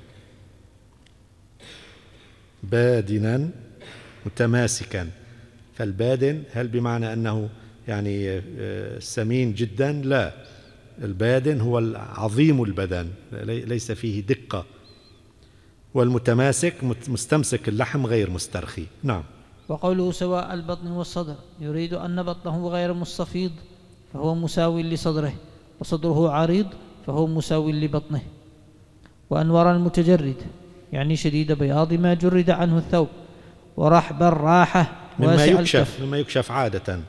بادنا متماسكا. فالبادن هل بمعنى أنه يعني سمين جدا؟ لا، البادن هو العظيم البدن ليس فيه دقة. والمتماسك مستمسك اللحم غير مسترخي. نعم. وقوله سواء البطن والصدر يريد أن بطنه غير مستفيض فهو مساو لصدره، وصدره عريض فهو مساو لبطنه. وأنور المتجرد يعني شديد بياض ما جرد عنه الثوب. ورحب الراحة مما يكشف مما يكشف عادة.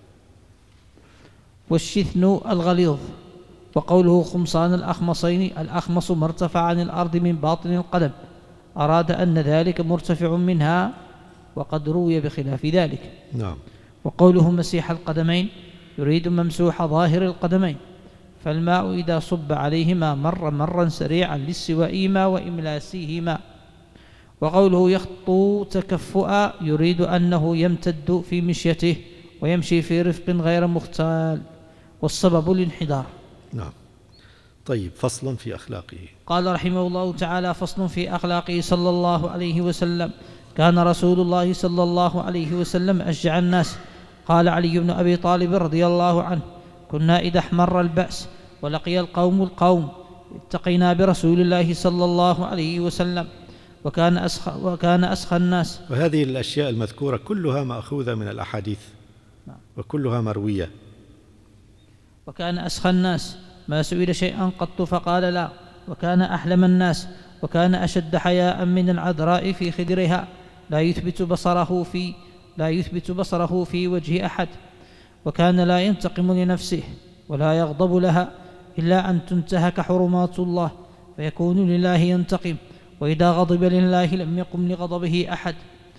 والشثن الغليظ. وقوله خمصان الأخمصين، الأخمص ما ارتفع عن الأرض من باطن القدم، أراد أن ذلك مرتفع منها، وقد روي بخلاف ذلك. نعم. وقوله مسيح القدمين يريد ممسوح ظاهر القدمين، فالماء إذا صب عليهما مر مرا سريعا لاستوائهما وإملاسهما. وقوله يخطو تكفؤا يريد أنه يمتد في مشيته ويمشي في رفق غير مختال، والسبب الانحدار. نعم. طيب، فصل في أخلاقه. قال رحمه الله تعالى: فصل في أخلاقه صلى الله عليه وسلم. كان رسول الله صلى الله عليه وسلم أشجع الناس. قال علي بن أبي طالب رضي الله عنه: كنا إذا احمر البأس ولقي القوم القوم اتقينا برسول الله صلى الله عليه وسلم، وكان أسخى, وكان أسخى الناس. وهذه الأشياء المذكورة كلها مأخوذة من الأحاديث وكلها مروية. وكان أسخى الناس ما سئل شيئا قط فقال لا، وكان أحلم الناس، وكان أشد حياء من العذراء في خدرها، لا يثبت بصره في لا يثبت بصره في وجه أحد، وكان لا ينتقم لنفسه ولا يغضب لها إلا أن تنتهك حرمات الله فيكون لله ينتقم، وإذا غضب لله لم يقم لغضبه أحد.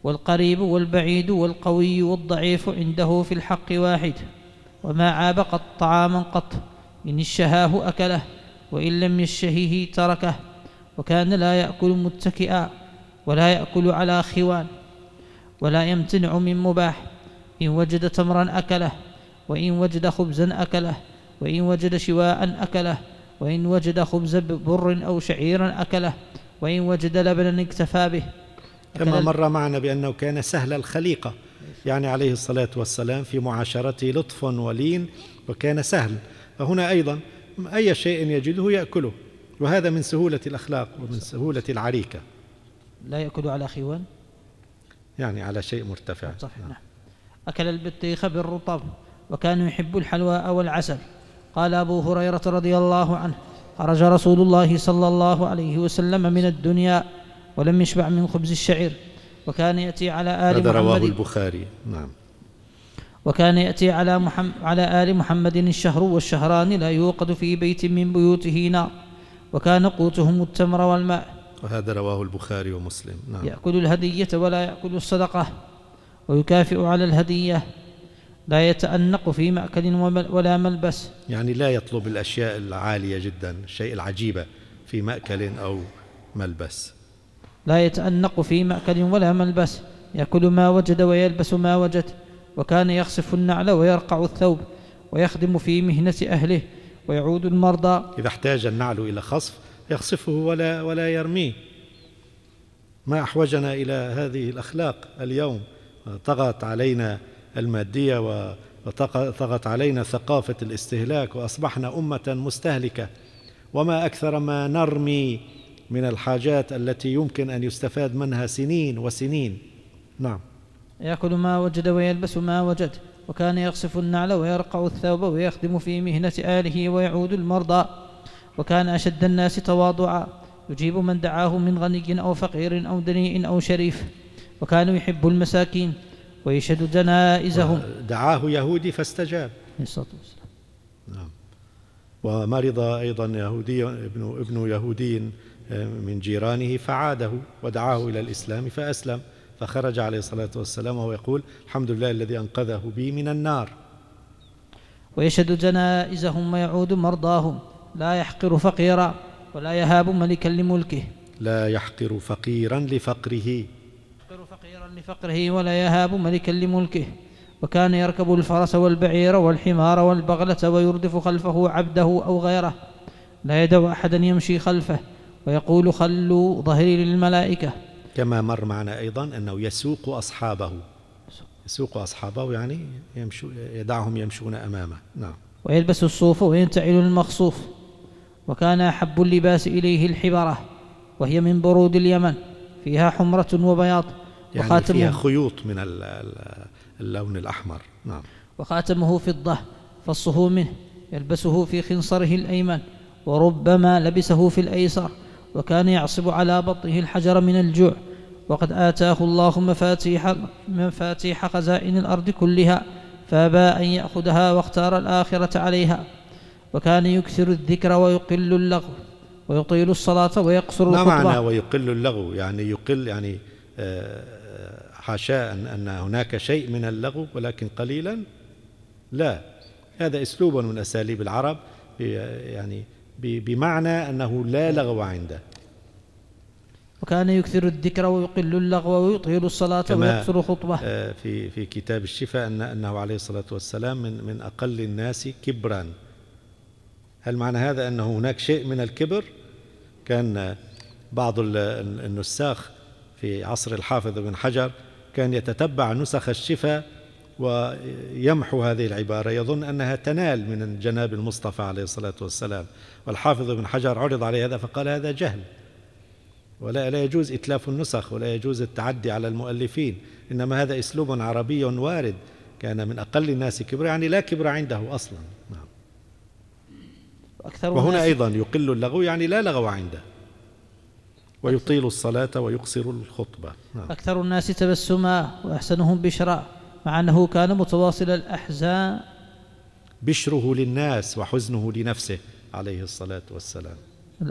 والقريب والبعيد والقوي والضعيف عنده في الحق واحد، وما عاب قط طعاما قط، إن اشتهاه أكله وإن لم يشتهيه تركه. وكان لا يأكل متكئا ولا يأكل على خوان، ولا يمتنع من مباح، إن وجد تمرا أكله، وإن وجد خبزا أكله، وإن وجد شواء أكله، وإن وجد خبز بر أو شعيرا أكله، وإن وجد لبنا اكتفى به. كما مر معنا بأنه كان سهل الخليقة، يعني عليه الصلاة والسلام في معاشرته لطف ولين، وكان سهل. فهنا أيضا أي شيء يجده يأكله، وهذا من سهولة الأخلاق ومن سهولة العريكة. لا يأكل على خوان، يعني على شيء مرتفع. نعم. أكل البطيخ بالرطب، وكان يحب الحلواء والعسل. قال أبو هريرة رضي الله عنه: خرج رسول الله صلى الله عليه وسلم من الدنيا ولم يشبع من خبز الشعير، وكان يأتي على آل محمد. هذا رواه البخاري. نعم. وكان يأتي على, محمد على آل محمد الشهر والشهران لا يوقد في بيت من بيوته نار، وكان قوتهم التمر والماء. وهذا رواه البخاري ومسلم. نعم. يأكل الهدية ولا يأكل الصدقة، ويكافئ على الهدية، لا يتأنق في مأكل ولا ملبس. يعني لا يطلب الأشياء العالية جدا، الشيء العجيبة في مأكل أو ملبس. لا يتأنق في مأكل ولا ملبس، يأكل ما وجد ويلبس ما وجد. وكان يخصف النعل ويرقع الثوب، ويخدم في مهنة أهله، ويعود المرضى. إذا احتاج النعل إلى خصف يخصفه ولا ولا يرميه. ما أحوجنا إلى هذه الأخلاق اليوم؟ طغت علينا المادية وطغت علينا ثقافة الاستهلاك، وأصبحنا أمة مستهلكة، وما أكثر ما نرمي من الحاجات التي يمكن أن يستفاد منها سنين وسنين. نعم. يأكل ما وجد ويلبس ما وجد، وكان يخصف النعل ويرقع الثوب، ويخدم في مهنة آله، ويعود المرضى. وكان أشد الناس تواضعا، يجيب من دعاه من غني أو فقير أو دنيء أو شريف. وكان يحب المساكين ويشهد جنائزهم. دعاه يهودي فاستجاب. نعم. ومرض أيضا يهودي ابن, ابن يهودي من جيرانه فعاده ودعاه إلى الإسلام فأسلم، فخرج عليه الصلاة والسلام وهو يقول: الحمد لله الذي أنقذه بي من النار. ويشهد جنائزهم ويعود مرضاهم، لا يحقر فقيرا ولا يهاب ملكا لملكه. لا يحقر فقيرا لفقره. يحقر فقيرا لفقره ولا يهاب ملكا لملكه. وكان يركب الفرس والبعير والحمار والبغلة، ويردف خلفه عبده أو غيره، لا يدع أحدا يمشي خلفه، ويقول: خلوا ظهري للملائكة. كما مر معنا أيضا أنه يسوق أصحابه، يسوق أصحابه يعني يمشو يدعهم يمشون أمامه. نعم. ويلبس الصوف وينتعل المخصوف. وكان أحب اللباس إليه الحبرة، وهي من برود اليمن، فيها حمرة وبياض، يعني فيها خيوط من اللون الأحمر. نعم. وخاتمه فضة فصه منه، يلبسه في خنصره الأيمن، وربما لبسه في الأيسر. وكان يعصب على بطنه الحجر من الجوع. وقد آتاه الله مفاتيح, مفاتيح خزائن الأرض كلها، فأبى أن يأخذها، واختار الآخرة عليها. وكان يكثر الذكر ويقل اللغو، ويطيل الصلاة ويقصر الخطبة. ما معنى ويقل اللغو؟ يعني يقل يعني حاشا أن هناك شيء من اللغو ولكن قليلا؟ لا، هذا أسلوب من أساليب العرب، يعني بمعنى أنه لا لغو عنده. وكان يكثر الذكر ويقل اللغو ويطيل الصلاة ويقصر الخطبة. في في كتاب الشفاء أن أنه عليه الصلاة والسلام من من أقل الناس كبرا. هل معنى هذا أنه هناك شيء من الكبر؟ كان بعض النساخ في عصر الحافظ بن حجر كان يتتبع نسخ الشفاء ويمحو هذه العبارة، يظن أنها تنال من جناب المصطفى عليه الصلاة والسلام. والحافظ بن حجر عرض عليه هذا فقال: هذا جهل، ولا لا يجوز إتلاف النسخ، ولا يجوز التعدي على المؤلفين، إنما هذا أسلوب عربي وارد. كان من أقل الناس كبر، يعني لا كبر عنده أصلا. نعم. وهنا أيضا يقل اللغو، يعني لا لغو عنده، ويطيل الصلاة ويقصر الخطبة. نعم. أكثر الناس تبسما وأحسنهم بشرا، مع أنه كان متواصل الأحزان. بشره للناس وحزنه لنفسه عليه الصلاة والسلام.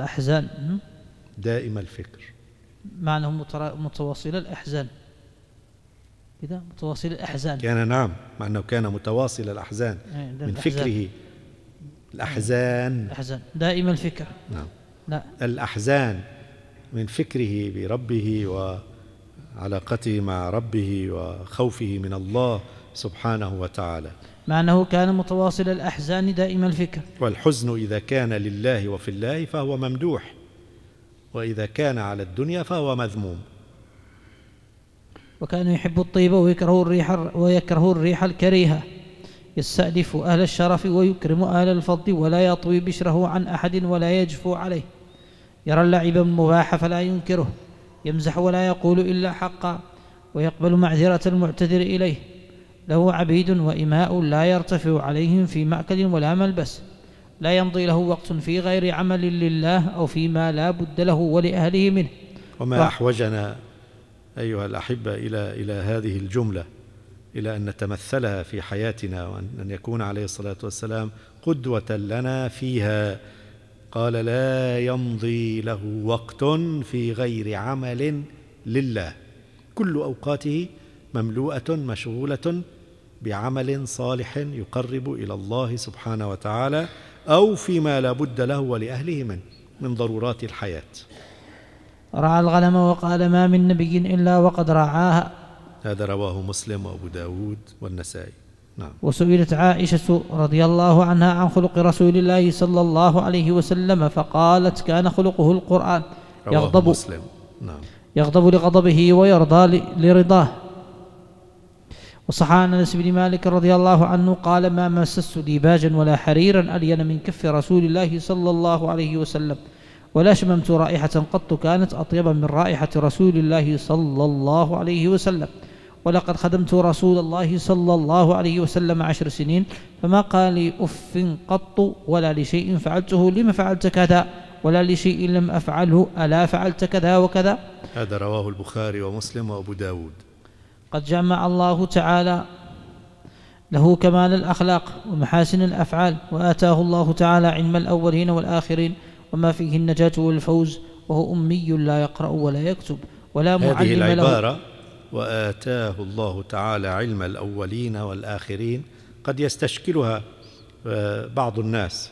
الأحزان دائم الفكر، مع أنه متواصل الأحزان. إذا متواصل الأحزان كان نعم، مع أنه كان متواصل الأحزان من فكره. الأحزان الأحزان دائما الفكر. نعم. لا، الأحزان من فكره بربه وعلاقته مع ربه وخوفه من الله سبحانه وتعالى، مع أنه كان متواصل الأحزان دائما الفكر. والحزن إذا كان لله وفي الله فهو ممدوح، وإذا كان على الدنيا فهو مذموم. وكان يحب الطيب ويكره الريح ويكره الريح الكريهة، يستألف أهل الشرف ويكرم أهل الفضل، ولا يطوي بشره عن أحد ولا يجفو عليه، يرى اللعب المباح فلا ينكره، يمزح ولا يقول إلا حقا، ويقبل معذرة المعتذر إليه، له عبيد وإماء لا يرتفع عليهم في مأكل ولا ملبس، لا يمضي له وقت في غير عمل لله أو فيما لا بد له ولأهله منه. وما أحوجنا أيها الأحبة إلى إلى هذه الجملة، إلى أن نتمثلها في حياتنا، وأن يكون عليه الصلاة والسلام قدوة لنا فيها. قال: لا يمضي له وقت في غير عمل لله، كل أوقاته مملوءة مشغولة بعمل صالح يقرب إلى الله سبحانه وتعالى، أو فيما لا بد له ولأهله من من ضرورات الحياة. رعى الغنم وقال: ما من نبي إلا وقد رعاها. هذا رواه مسلم وأبو داود والنسائي. نعم. وسئلت عائشة رضي الله عنها عن خلق رسول الله صلى الله عليه وسلم فقالت: كان خلقه القرآن، يغضب مسلم. نعم. يغضب لغضبه ويرضى لرضاه. وصح عن أنس بن مالك رضي الله عنه قال: ما مسست ديباجا ولا حريرا ألين من كف رسول الله صلى الله عليه وسلم، ولا شممت رائحة قط كانت أطيب من رائحة رسول الله صلى الله عليه وسلم، ولقد خدمت رسول الله صلى الله عليه وسلم عشر سنين فما قال لي أف قط، ولا لشيء فعلته لما فعلت كذا، ولا لشيء لم أفعله ألا فعلت كذا وكذا. هذا رواه البخاري ومسلم وأبو داود. قد جمع الله تعالى له كمال الأخلاق ومحاسن الأفعال، وآتاه الله تعالى علم الأولين والآخرين وما فيه النجاة والفوز، وهو أمي لا يقرأ ولا يكتب ولا معلم له. هذه العبارة وآتاه الله تعالى علم الأولين والآخرين قد يستشكلها بعض الناس،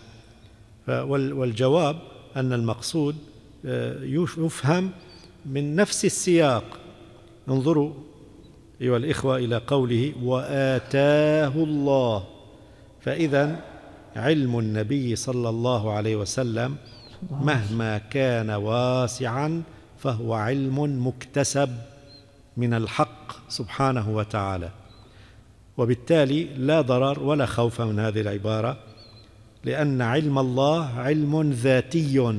والجواب أن المقصود يفهم من نفس السياق. انظروا أيها الإخوة إلى قوله وآتاه الله، فإذا علم النبي صلى الله عليه وسلم مهما كان واسعا فهو علم مكتسب من الحق سبحانه وتعالى، وبالتالي لا ضرر ولا خوف من هذه العبارة، لأن علم الله علم ذاتي،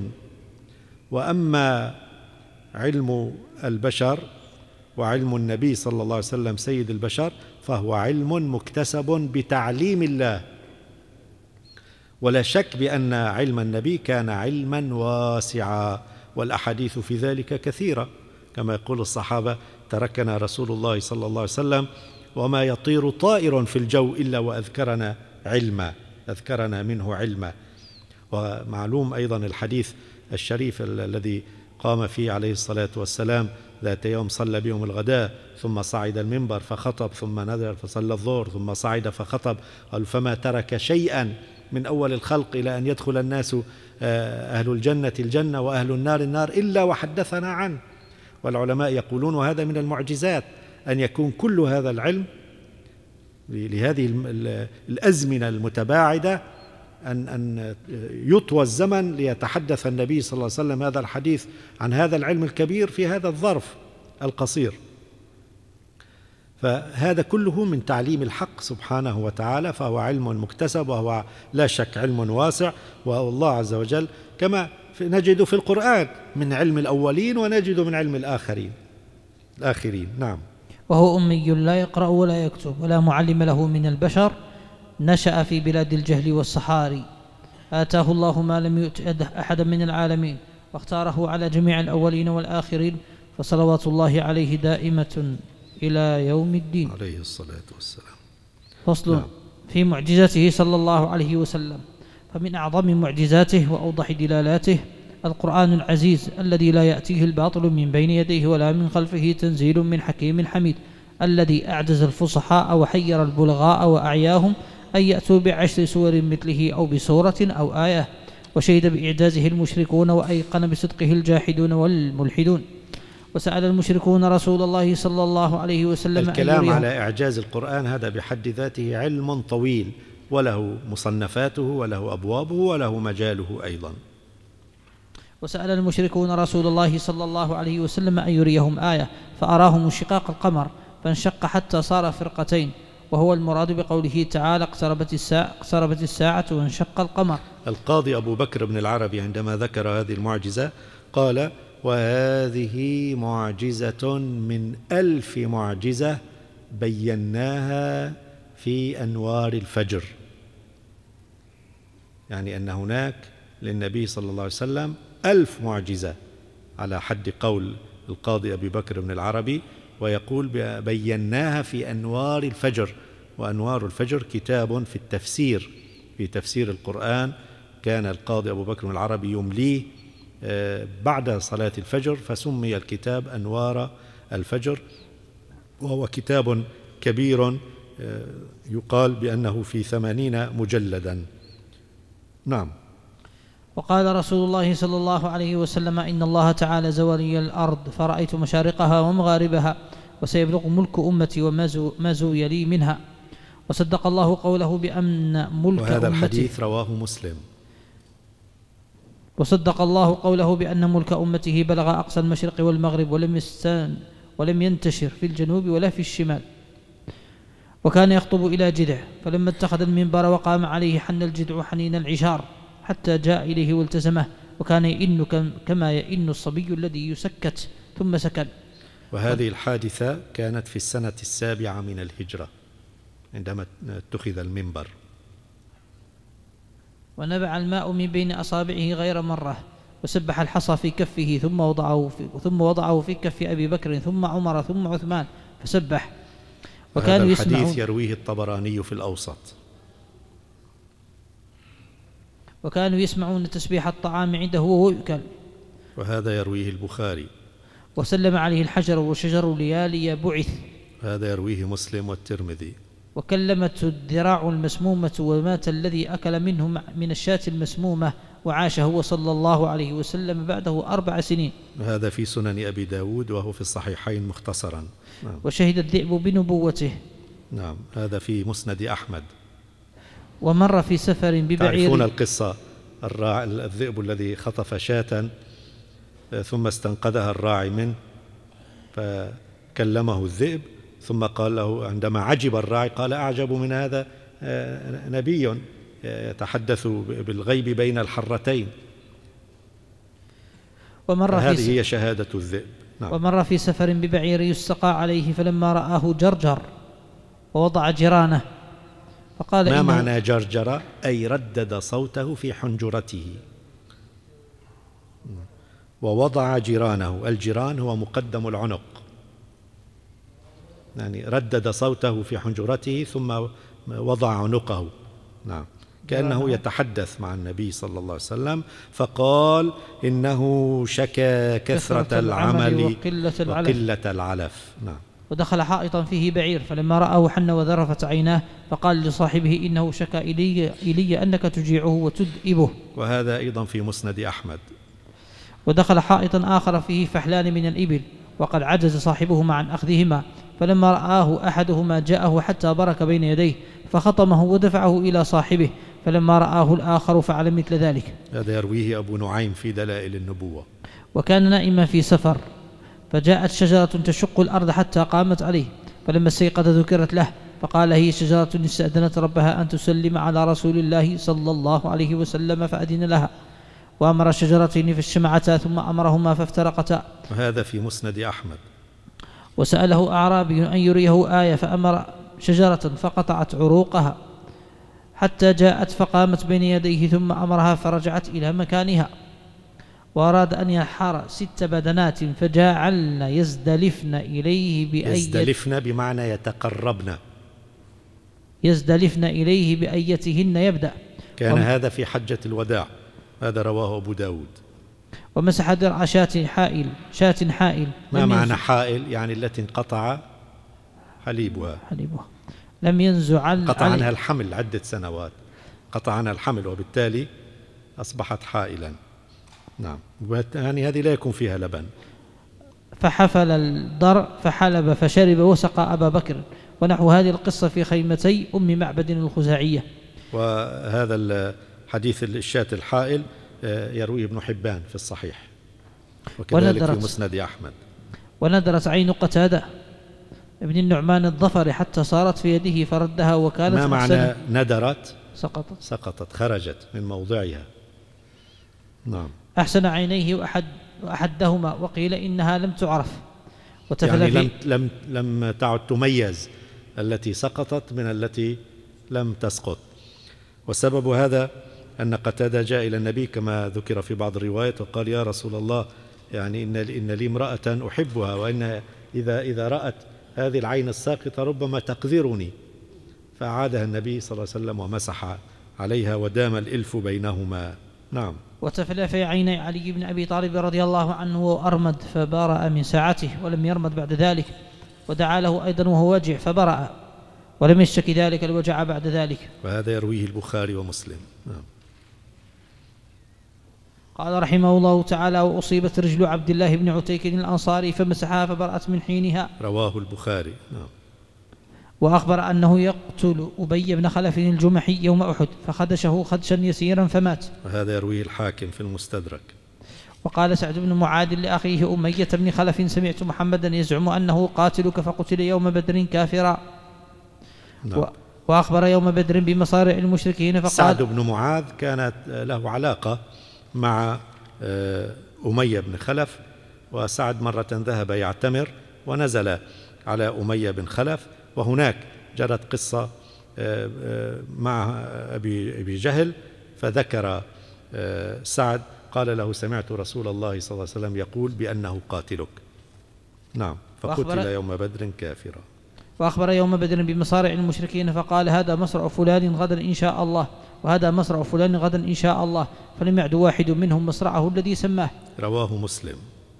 وأما علم البشر وعلم النبي صلى الله عليه وسلم سيد البشر فهو علم مكتسب بتعليم الله. ولا شك بأن علم النبي كان علما واسعا، والأحاديث في ذلك كثيرة، كما يقول الصحابة: تركنا رسول الله صلى الله عليه وسلم وما يطير طائر في الجو إلا وأذكرنا علما، أذكرنا منه علما. ومعلوم أيضا الحديث الشريف الذي قام فيه عليه الصلاة والسلام ذات يوم، صلى بهم الغداء ثم صعد المنبر فخطب، ثم نزل فصلى الظهر ثم صعد فخطب، قال: فما ترك شيئا من أول الخلق إلى أن يدخل الناس أهل الجنة الجنة وأهل النار النار إلا وحدثنا عنه. والعلماء يقولون وهذا من المعجزات أن يكون كل هذا العلم لهذه الأزمنة المتباعدة، أن أن يطوى الزمن ليتحدث النبي صلى الله عليه وسلم هذا الحديث عن هذا العلم الكبير في هذا الظرف القصير. فهذا كله من تعليم الحق سبحانه وتعالى، فهو علم مكتسب، وهو لا شك علم واسع. والله عز وجل كما نجد في القرآن من علم الأولين ونجد من علم الآخرين الآخرين. نعم. وهو أمي لا يقرأ ولا يكتب ولا معلم له من البشر، نشأ في بلاد الجهل والصحاري، آتاه الله ما لم يؤت أحدا من العالمين، واختاره على جميع الأولين والآخرين، فصلوات الله عليه دائمة إلى يوم الدين عليه الصلاة والسلام. فصل نعم. في معجزته صلى الله عليه وسلم. فمن أعظم معجزاته وأوضح دلالاته القرآن العزيز الذي لا يأتيه الباطل من بين يديه ولا من خلفه، تنزيل من حكيم حميد، الذي أعجز الفصحاء وحير البلغاء وأعياهم أن يأتوا بعشر سور مثله أو بسورة أو آية، وشهد بإعجازه المشركون وأيقن بصدقه الجاحدون والملحدون. وسأل المشركون رسول الله صلى الله عليه وسلم الكلام على إعجاز القرآن هذا بحد ذاته علم طويل، وله مصنفاته وله أبوابه وله مجاله أيضا. وسأل المشركون رسول الله صلى الله عليه وسلم أن يريهم آية، فأراهم انشقاق القمر فانشق حتى صار فرقتين، وهو المراد بقوله تعالى اقتربت الساعة, اقتربت الساعة وانشق القمر. القاضي أبو بكر بن العربي عندما ذكر هذه المعجزة قال: وهذه معجزة من ألف معجزة بيناها في أنوار الفجر، يعني أن هناك للنبي صلى الله عليه وسلم ألف معجزة على حد قول القاضي أبي بكر بن العربي، ويقول بيناها في أنوار الفجر. وأنوار الفجر كتاب في التفسير، في تفسير القرآن، كان القاضي أبو بكر بن العربي يمليه بعد صلاة الفجر، فسمي الكتاب أنوار الفجر، وهو كتاب كبير يقال بأنه في ثمانين مجلدا. نعم. وقال رسول الله صلى الله عليه وسلم: إن الله تعالى زوى الأرض فرأيت مشارقها ومغاربها، وسيبلغ ملك أمتي وما زوي لي منها. وصدق الله قوله بأن ملك وهذا أمتي الحديث رواه مسلم. وصدق الله قوله بأن ملك أمته بلغ أقصى المشرق والمغرب ولم يستان ولم ينتشر في الجنوب ولا في الشمال. وكان يخطب إلى جذع، فلما اتخذ المنبر وقام عليه حن الجذع حنين العشار حتى جاء إليه والتزمه، وكان يئن كما يئن الصبي الذي يسكت ثم سكن. وهذه الحادثة كانت في السنة السابعة من الهجرة عندما اتخذ المنبر. ونبع الماء من بين أصابعه غير مرة، وسبح الحصى في كفه ثم وضعه في, ثم وضعه في كف أبي بكر ثم عمر ثم عثمان فسبح. وكان الحديث يرويه الطبراني في الأوسط. وكانوا يسمعون تسبيح الطعام عنده وهو يؤكل، وهذا يرويه البخاري. وسلم عليه الحجر وشجر ليالي بعث، هذا يرويه مسلم والترمذي. وكلمت الذراع المسمومة ومات الذي أكل منه من الشاة المسمومة، وعاش هو صلى الله عليه وسلم بعده أربع سنين. هذا في سنن أبي داود وهو في الصحيحين مختصرا. نعم. وشهد الذئب بنبوته. نعم، هذا في مسند أحمد. ومر في سفر ببعير. تعرفون القصة، الراعي الذئب الذي خطف شاة ثم استنقذها الراعي منه، فكلمه الذئب ثم قال له عندما عجب الراعي قال: أعجب من هذا نبي يتحدث بالغيب بين الحرتين. ومر هذه هي شهادة الذئب. نعم. ومر في سفر ببعير يستقى عليه، فلما رآه جرجر ووضع جرانه فقال: ما معنى جرجر؟ أي ردد صوته في حنجرته. ووضع جرانه، الجران هو مقدم العنق، يعني ردد صوته في حنجرته ثم وضع عنقه. نعم، كأنه يتحدث مع النبي صلى الله عليه وسلم، فقال: إنه شكا كثرة العمل وقلة العلف, وقلة العلف. نعم. ودخل حائطا فيه بعير، فلما رآه حن وذرفت عيناه، فقال لصاحبه: إنه شكا إلي, إلي أنك تجيعه وتدئبه. وهذا أيضا في مسند أحمد. ودخل حائطا آخر فيه فحلان من الإبل، وقد عجز صاحبهما عن أخذهما، فلما رآه أحدهما جاءه حتى برك بين يديه فخطمه ودفعه إلى صاحبه، فلما رآه الآخر فعل مثل ذلك. هذا يرويه أبو نعيم في دلائل النبوة. وكان نائما في سفر، فجاءت شجرة تشق الأرض حتى قامت عليه، فلما استيقظ ذكرت له، فقال: هي شجرة استأذنت ربها أن تسلم على رسول الله صلى الله عليه وسلم، فأذن لها، وأمر الشجرتين فاجتمعتا ثم أمرهما فافترقتا. وهذا في مسند أحمد. وسأله أعرابي أن يريه آية، فأمر شجرة فقطعت عروقها حتى جاءت فقامت بين يديه، ثم أمرها فرجعت إلى مكانها. وأراد أن ينحر ست بدنات فجعلن يزدلفن إليه بأية يزدلفن بمعنى يتقربن يزدلفن إليه بأيتهن يبدأ. كان وم... هذا في حجة الوداع، هذا رواه أبو داود. ومسح درع شاة حائل شاة حائل ما معنى حائل؟ يعني التي انقطع حليبها حليبها لم ينزع قطع عنها الحمل عدة سنوات، قطع عنها الحمل وبالتالي أصبحت حائلا. نعم، يعني هذه لا يكون فيها لبن. فحفل الضرع فحلب فشرب وسقى أبا بكر، ونحو هذه القصة في خيمتي أم معبد الخزاعية. وهذا الحديث الشاة الحائل يرويه ابن حبان في الصحيح، وكذلك في مسند أحمد. وندرت عين قتادة ابن النعمان الظفر حتى صارت في يده فردها وكانت ما معنى ندرت؟ سقطت سقطت، خرجت من موضعها. نعم. أحسن عينيه وأحد وأحدهما، وقيل إنها لم تعرف يعني لم, لم, لم تعد تميز التي سقطت من التي لم تسقط. وسبب هذا أن قتادة جاء إلى النبي كما ذكر في بعض الروايات وقال: يا رسول الله، يعني إن, إن لي امرأة أحبها، وإن إذا, إذا رأت هذه العين الساقطة ربما تقذرني. فأعادها النبي صلى الله عليه وسلم ومسح عليها ودام الإلف بينهما. نعم. وتفل في عيني علي بن أبي طالب رضي الله عنه وأرمد فبرأ من ساعته ولم يرمد بعد ذلك، ودعا له أيضا وهو وجع فبرأ ولم يشتك ذلك الوجع بعد ذلك. وهذا يرويه البخاري ومسلم. نعم. قال رحمه الله تعالى: وأصيبت رجل عبد الله بن عتيك الأنصاري فمسحها فبرأت من حينها. رواه البخاري. نعم. وأخبر أنه يقتل أبي بن خلف الجمحي يوم أحد فخدشه خدشا يسيرا فمات. وهذا يرويه الحاكم في المستدرك. وقال سعد بن معاذ لأخيه أمية بن خلف: سمعت محمدا يزعم أنه قاتلك فقتل يوم بدر كافرا. نعم. وأخبر يوم بدر بمصارع المشركين فقال. سعد بن معاذ كانت له علاقة مع أمية بن خلف، وسعد مرة ذهب يعتمر ونزل على أمية بن خلف، وهناك جرت قصة مع أبي جهل، فذكر سعد قال له: سمعت رسول الله صلى الله عليه وسلم يقول بأنه قاتلك. نعم. فقتل يوم بدر كافرا. وأخبر يوم بدر بمصارع المشركين فقال: هذا مصرع فلان غدا إن شاء الله، وهذا مصرع فلان غدا إن شاء الله، فلم يعد واحد منهم مصرعه الذي سماه. رواه مسلم.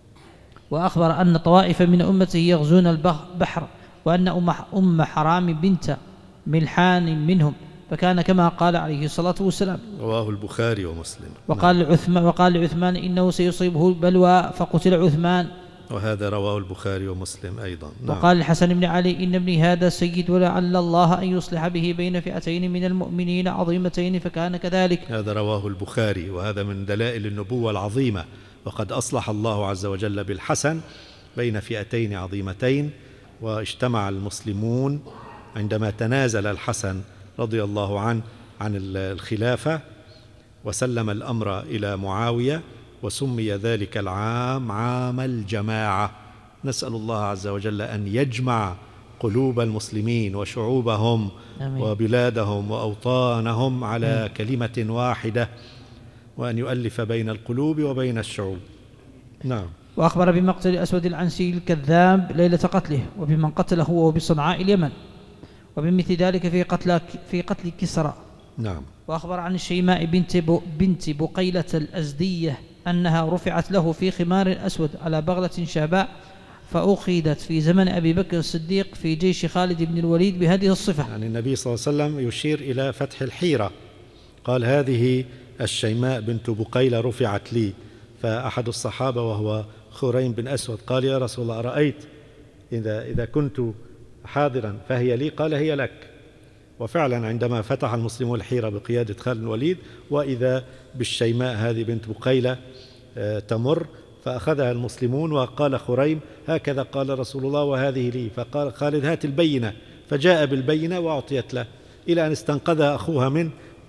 وأخبر أن طوائف من أمته يغزون البحر، وأن أم حرام بنت ملحان منهم، فكان كما قال عليه الصلاة والسلام. رواه البخاري ومسلم. وقال لعثمان وقال لعثمان إنه سيصيبه بلوى فقتل عثمان. وهذا رواه البخاري ومسلم أيضا. نعم. وقال الحسن بن علي: إن ابني هذا سيد، ولعل الله أن يصلح به بين فئتين من المؤمنين عظيمتين، فكان كذلك. هذا رواه البخاري، وهذا من دلائل النبوة العظيمة. وقد أصلح الله عز وجل بالحسن بين فئتين عظيمتين، واجتمع المسلمون عندما تنازل الحسن رضي الله عنه عن الخلافة وسلم الأمر إلى معاوية، وسمي ذلك العام عام الجماعة. نسأل الله عز وجل أن يجمع قلوب المسلمين وشعوبهم آمين. وبلادهم وأوطانهم على آمين. كلمة واحدة، وأن يؤلف بين القلوب وبين الشعوب. نعم. وأخبر بمقتل أسود العنسي الكذاب ليلة قتله، وبمن قتله هو بصنعاء اليمن، وبمثل ذلك في قتل في قتل كسرى. نعم. وأخبر عن الشيماء بنت بنت بقيلة الأزدية أنها رفعت له في خمار أسود على بغلة شاباء، فأخذت في زمن أبي بكر الصديق في جيش خالد بن الوليد بهذه الصفة. يعني النبي صلى الله عليه وسلم يشير إلى فتح الحيرة، قال: هذه الشيماء بنت بقيلة رفعت لي. فأحد الصحابة وهو خريم بن أسود قال: يا رسول الله، أرأيت إذا, إذا كنت حاضرا فهي لي؟ قال: هي لك. وفعلا عندما فتح المسلمون الحيرة بقيادة خالد بن الوليد، وإذا بالشيماء هذه بنت بقيلة تمر، فأخذها المسلمون، وقال خريم: هكذا قال رسول الله وهذه لي. فقال خالد: هات البينة، فجاء بالبينة وأعطيت له، إلى أن استنقذها أخوها منه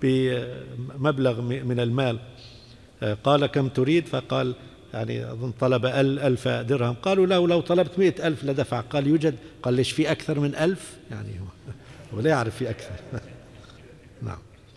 بمبلغ من المال. قال: كم تريد؟ فقال يعني أظن طلب ألف درهم. قالوا له: لو طلبت مئة ألف لدفع. قال: يوجد؟ قال: ليش في أكثر من ألف؟ يعني هو لا يعرف في أكثر. نعم.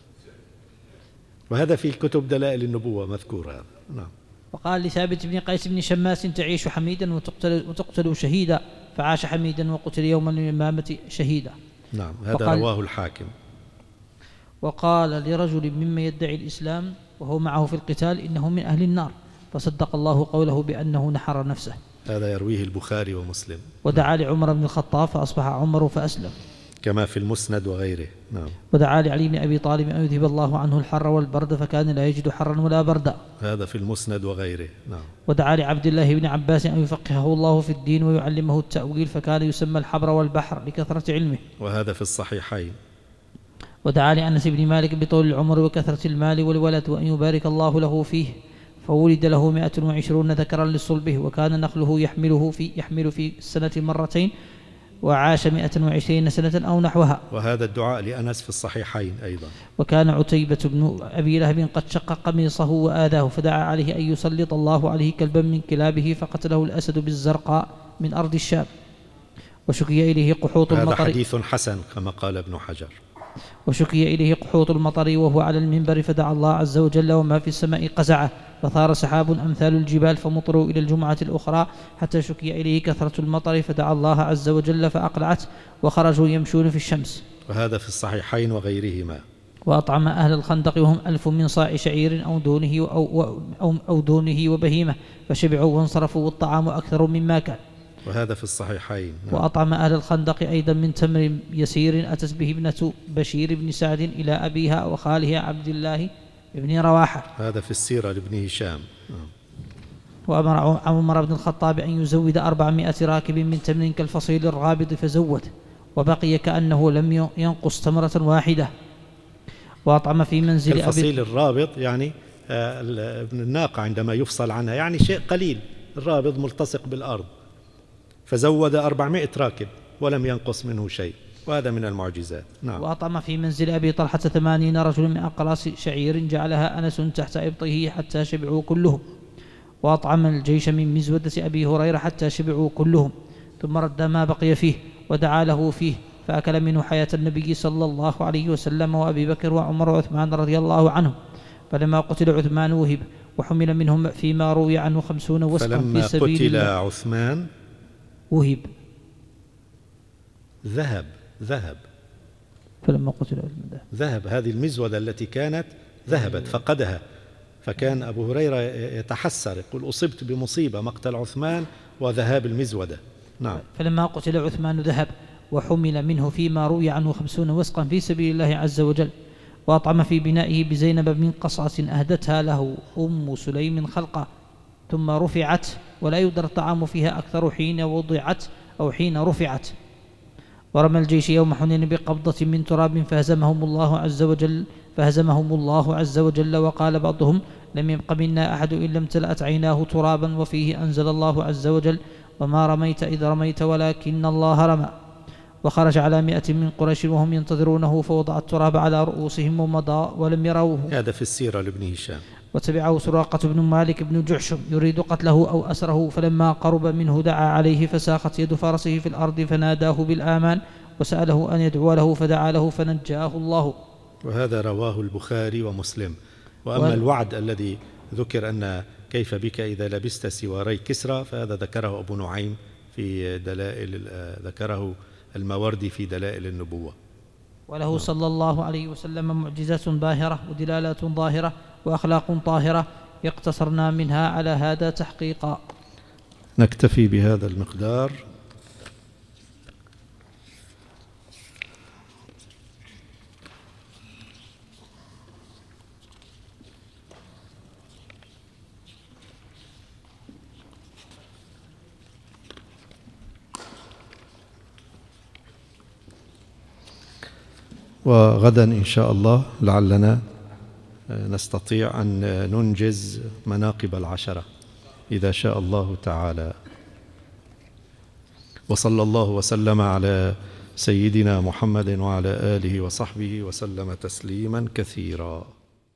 وهذا في كتب دلائل النبوة مذكور هذا. نعم. وقال لثابت بن قيس بن شماس: تعيش حميدا وتقتل, وتقتل شهيدا، فعاش حميدا وقتل يوم الإمامة شهيدا. نعم. هذا رواه الحاكم. وقال لرجل ممن يدعي الإسلام وهو معه في القتال: إنه من أهل النار، فصدق الله قوله بأنه نحر نفسه. هذا يرويه البخاري ومسلم. ودعا لعمر بن الخطاب فأصبح عمر فأسلم، كما في المسند وغيره. نعم. ودعا لعلي بن أبي طالب أن يذهب الله عنه الحر والبرد فكان لا يجد حرا ولا بردا، هذا في المسند وغيره. نعم. ودعا لعبد الله بن عباس أن يفقهه الله في الدين ويعلمه التأويل فكان يسمى الحبر والبحر لكثرة علمه، وهذا في الصحيحين. ودعا لأنس بن مالك بطول العمر وكثرة المال والولد وأن يبارك الله له فيه، فولد له مائة وعشرون ذكرا لصلبه، وكان نخله يحمله في يحمل في السنة مرتين، وعاش مائة وعشرين سنة أو نحوها. وهذا الدعاء لأنس في الصحيحين أيضا. وكان عتيبة بن أبي لهب قد شق قميصه وآذاه، فدعا عليه أن يسلط الله عليه كلبا من كلابه فقتله الأسد بالزرقاء من أرض الشام. وشكي إليه قحوط هذا المطر، حديث حسن كما قال ابن حجر. وشكي إليه قحوط المطر وهو على المنبر فدعا الله عز وجل وما في السماء قزعه، فثار سحاب أمثال الجبال فمطروا إلى الجمعة الأخرى حتى شكي إليه كثرة المطر فدعا الله عز وجل فأقلعت وخرجوا يمشون في الشمس. وهذا في الصحيحين وغيرهما. وأطعم أهل الخندق وهم ألف من صاع شعير أو دونه, أو, أو, أو دونه وبهيمة فشبعوا وانصرفوا والطعام أكثر مما كان. وهذا في الصحيحين. نعم. وأطعم أهل الخندق أيضا من تمر يسير أتت به ابنة بشير بن سعد إلى أبيها وخالها عبد الله بن رواحة. هذا في السيرة لابن هشام. وأمر عمر بن الخطاب أن يزود أربعمائة راكب من تمر كالفصيل الرابض فزود، وبقي كأنه لم ينقص تمرة واحدة. وأطعم في منزل أبي الفصيل الرابط يعني ابن الناقة عندما يفصل عنها يعني شيء قليل، الرابط ملتصق بالأرض، فزود أربعمائة راكب ولم ينقص منه شيء، وهذا من المعجزات. نعم. وأطعم في منزل أبي طلحة ثمانين رجل من أقراص شعير جعلها أنس تحت إبطه حتى شبعوا كلهم. وأطعم الجيش من مزودة أبي هريرة حتى شبعوا كلهم، ثم رد ما بقي فيه ودعا له فيه فأكل منه حياة النبي صلى الله عليه وسلم وأبي بكر وعمر وعثمان رضي الله عنهم. فلما قتل عثمان وهب وحمل منهم فيما روي عنه خمسون وسقا في سبيل الله. فلما قتل عثمان وهب ذهب ذهب فلما قتل عثمان ذهب هذه المزودة التي كانت ذهبت فقدها، فكان أبو هريرة يتحسر يقول أصبت بمصيبة مقتل عثمان وذهاب المزودة. نعم. فلما قتل عثمان ذهب وحمل منه فيما روي عنه خمسون وسقا في سبيل الله عز وجل. وأطعم في بنائه بزينب من قصعة أهدتها له أم سليم خلقه ثم رفعت، ولا يقدر الطعام فيها أكثر حين وضعت أو حين رفعت. ورمى الجيش يوم حنين بقبضة من تراب فهزمهم الله عز وجل فهزمهم الله عز وجل وقال بعضهم لم يبق منا أحد إلا امتلأت عيناه ترابا، وفيه أنزل الله عز وجل وما رميت إذ رميت ولكن الله رمى. وخرج على مئة من قريش وهم ينتظرونه فوضع التراب على رؤوسهم ومضى ولم يروه. هذا في السيرة لابن هشام. وتبعه سراقة بن مالك بن جعشم يريد قتله أو أسره، فلما قرب منه دعا عليه فساقت يد فرسه في الأرض فناداه بالآمان وسأله أن يدعو له فدعا له فنجاه الله. وهذا رواه البخاري ومسلم. وأما الوعد الذي ذكر أن كيف بك إذا لبست سواري كسرى فهذا ذكره أبو نعيم في دلائل ذكره الماوردي في دلائل النبوة. وله صلى الله عليه وسلم معجزات باهرة ودلالات ظاهرة وأخلاق طاهرة يقتصرنا منها على هذا تحقيقا. نكتفي بهذا المقدار. وغدا إن شاء الله لعلنا نستطيع أن ننجز مناقب العشرة إذا شاء الله تعالى. وصلى الله وسلم على سيدنا محمد وعلى آله وصحبه وسلم تسليما كثيرا.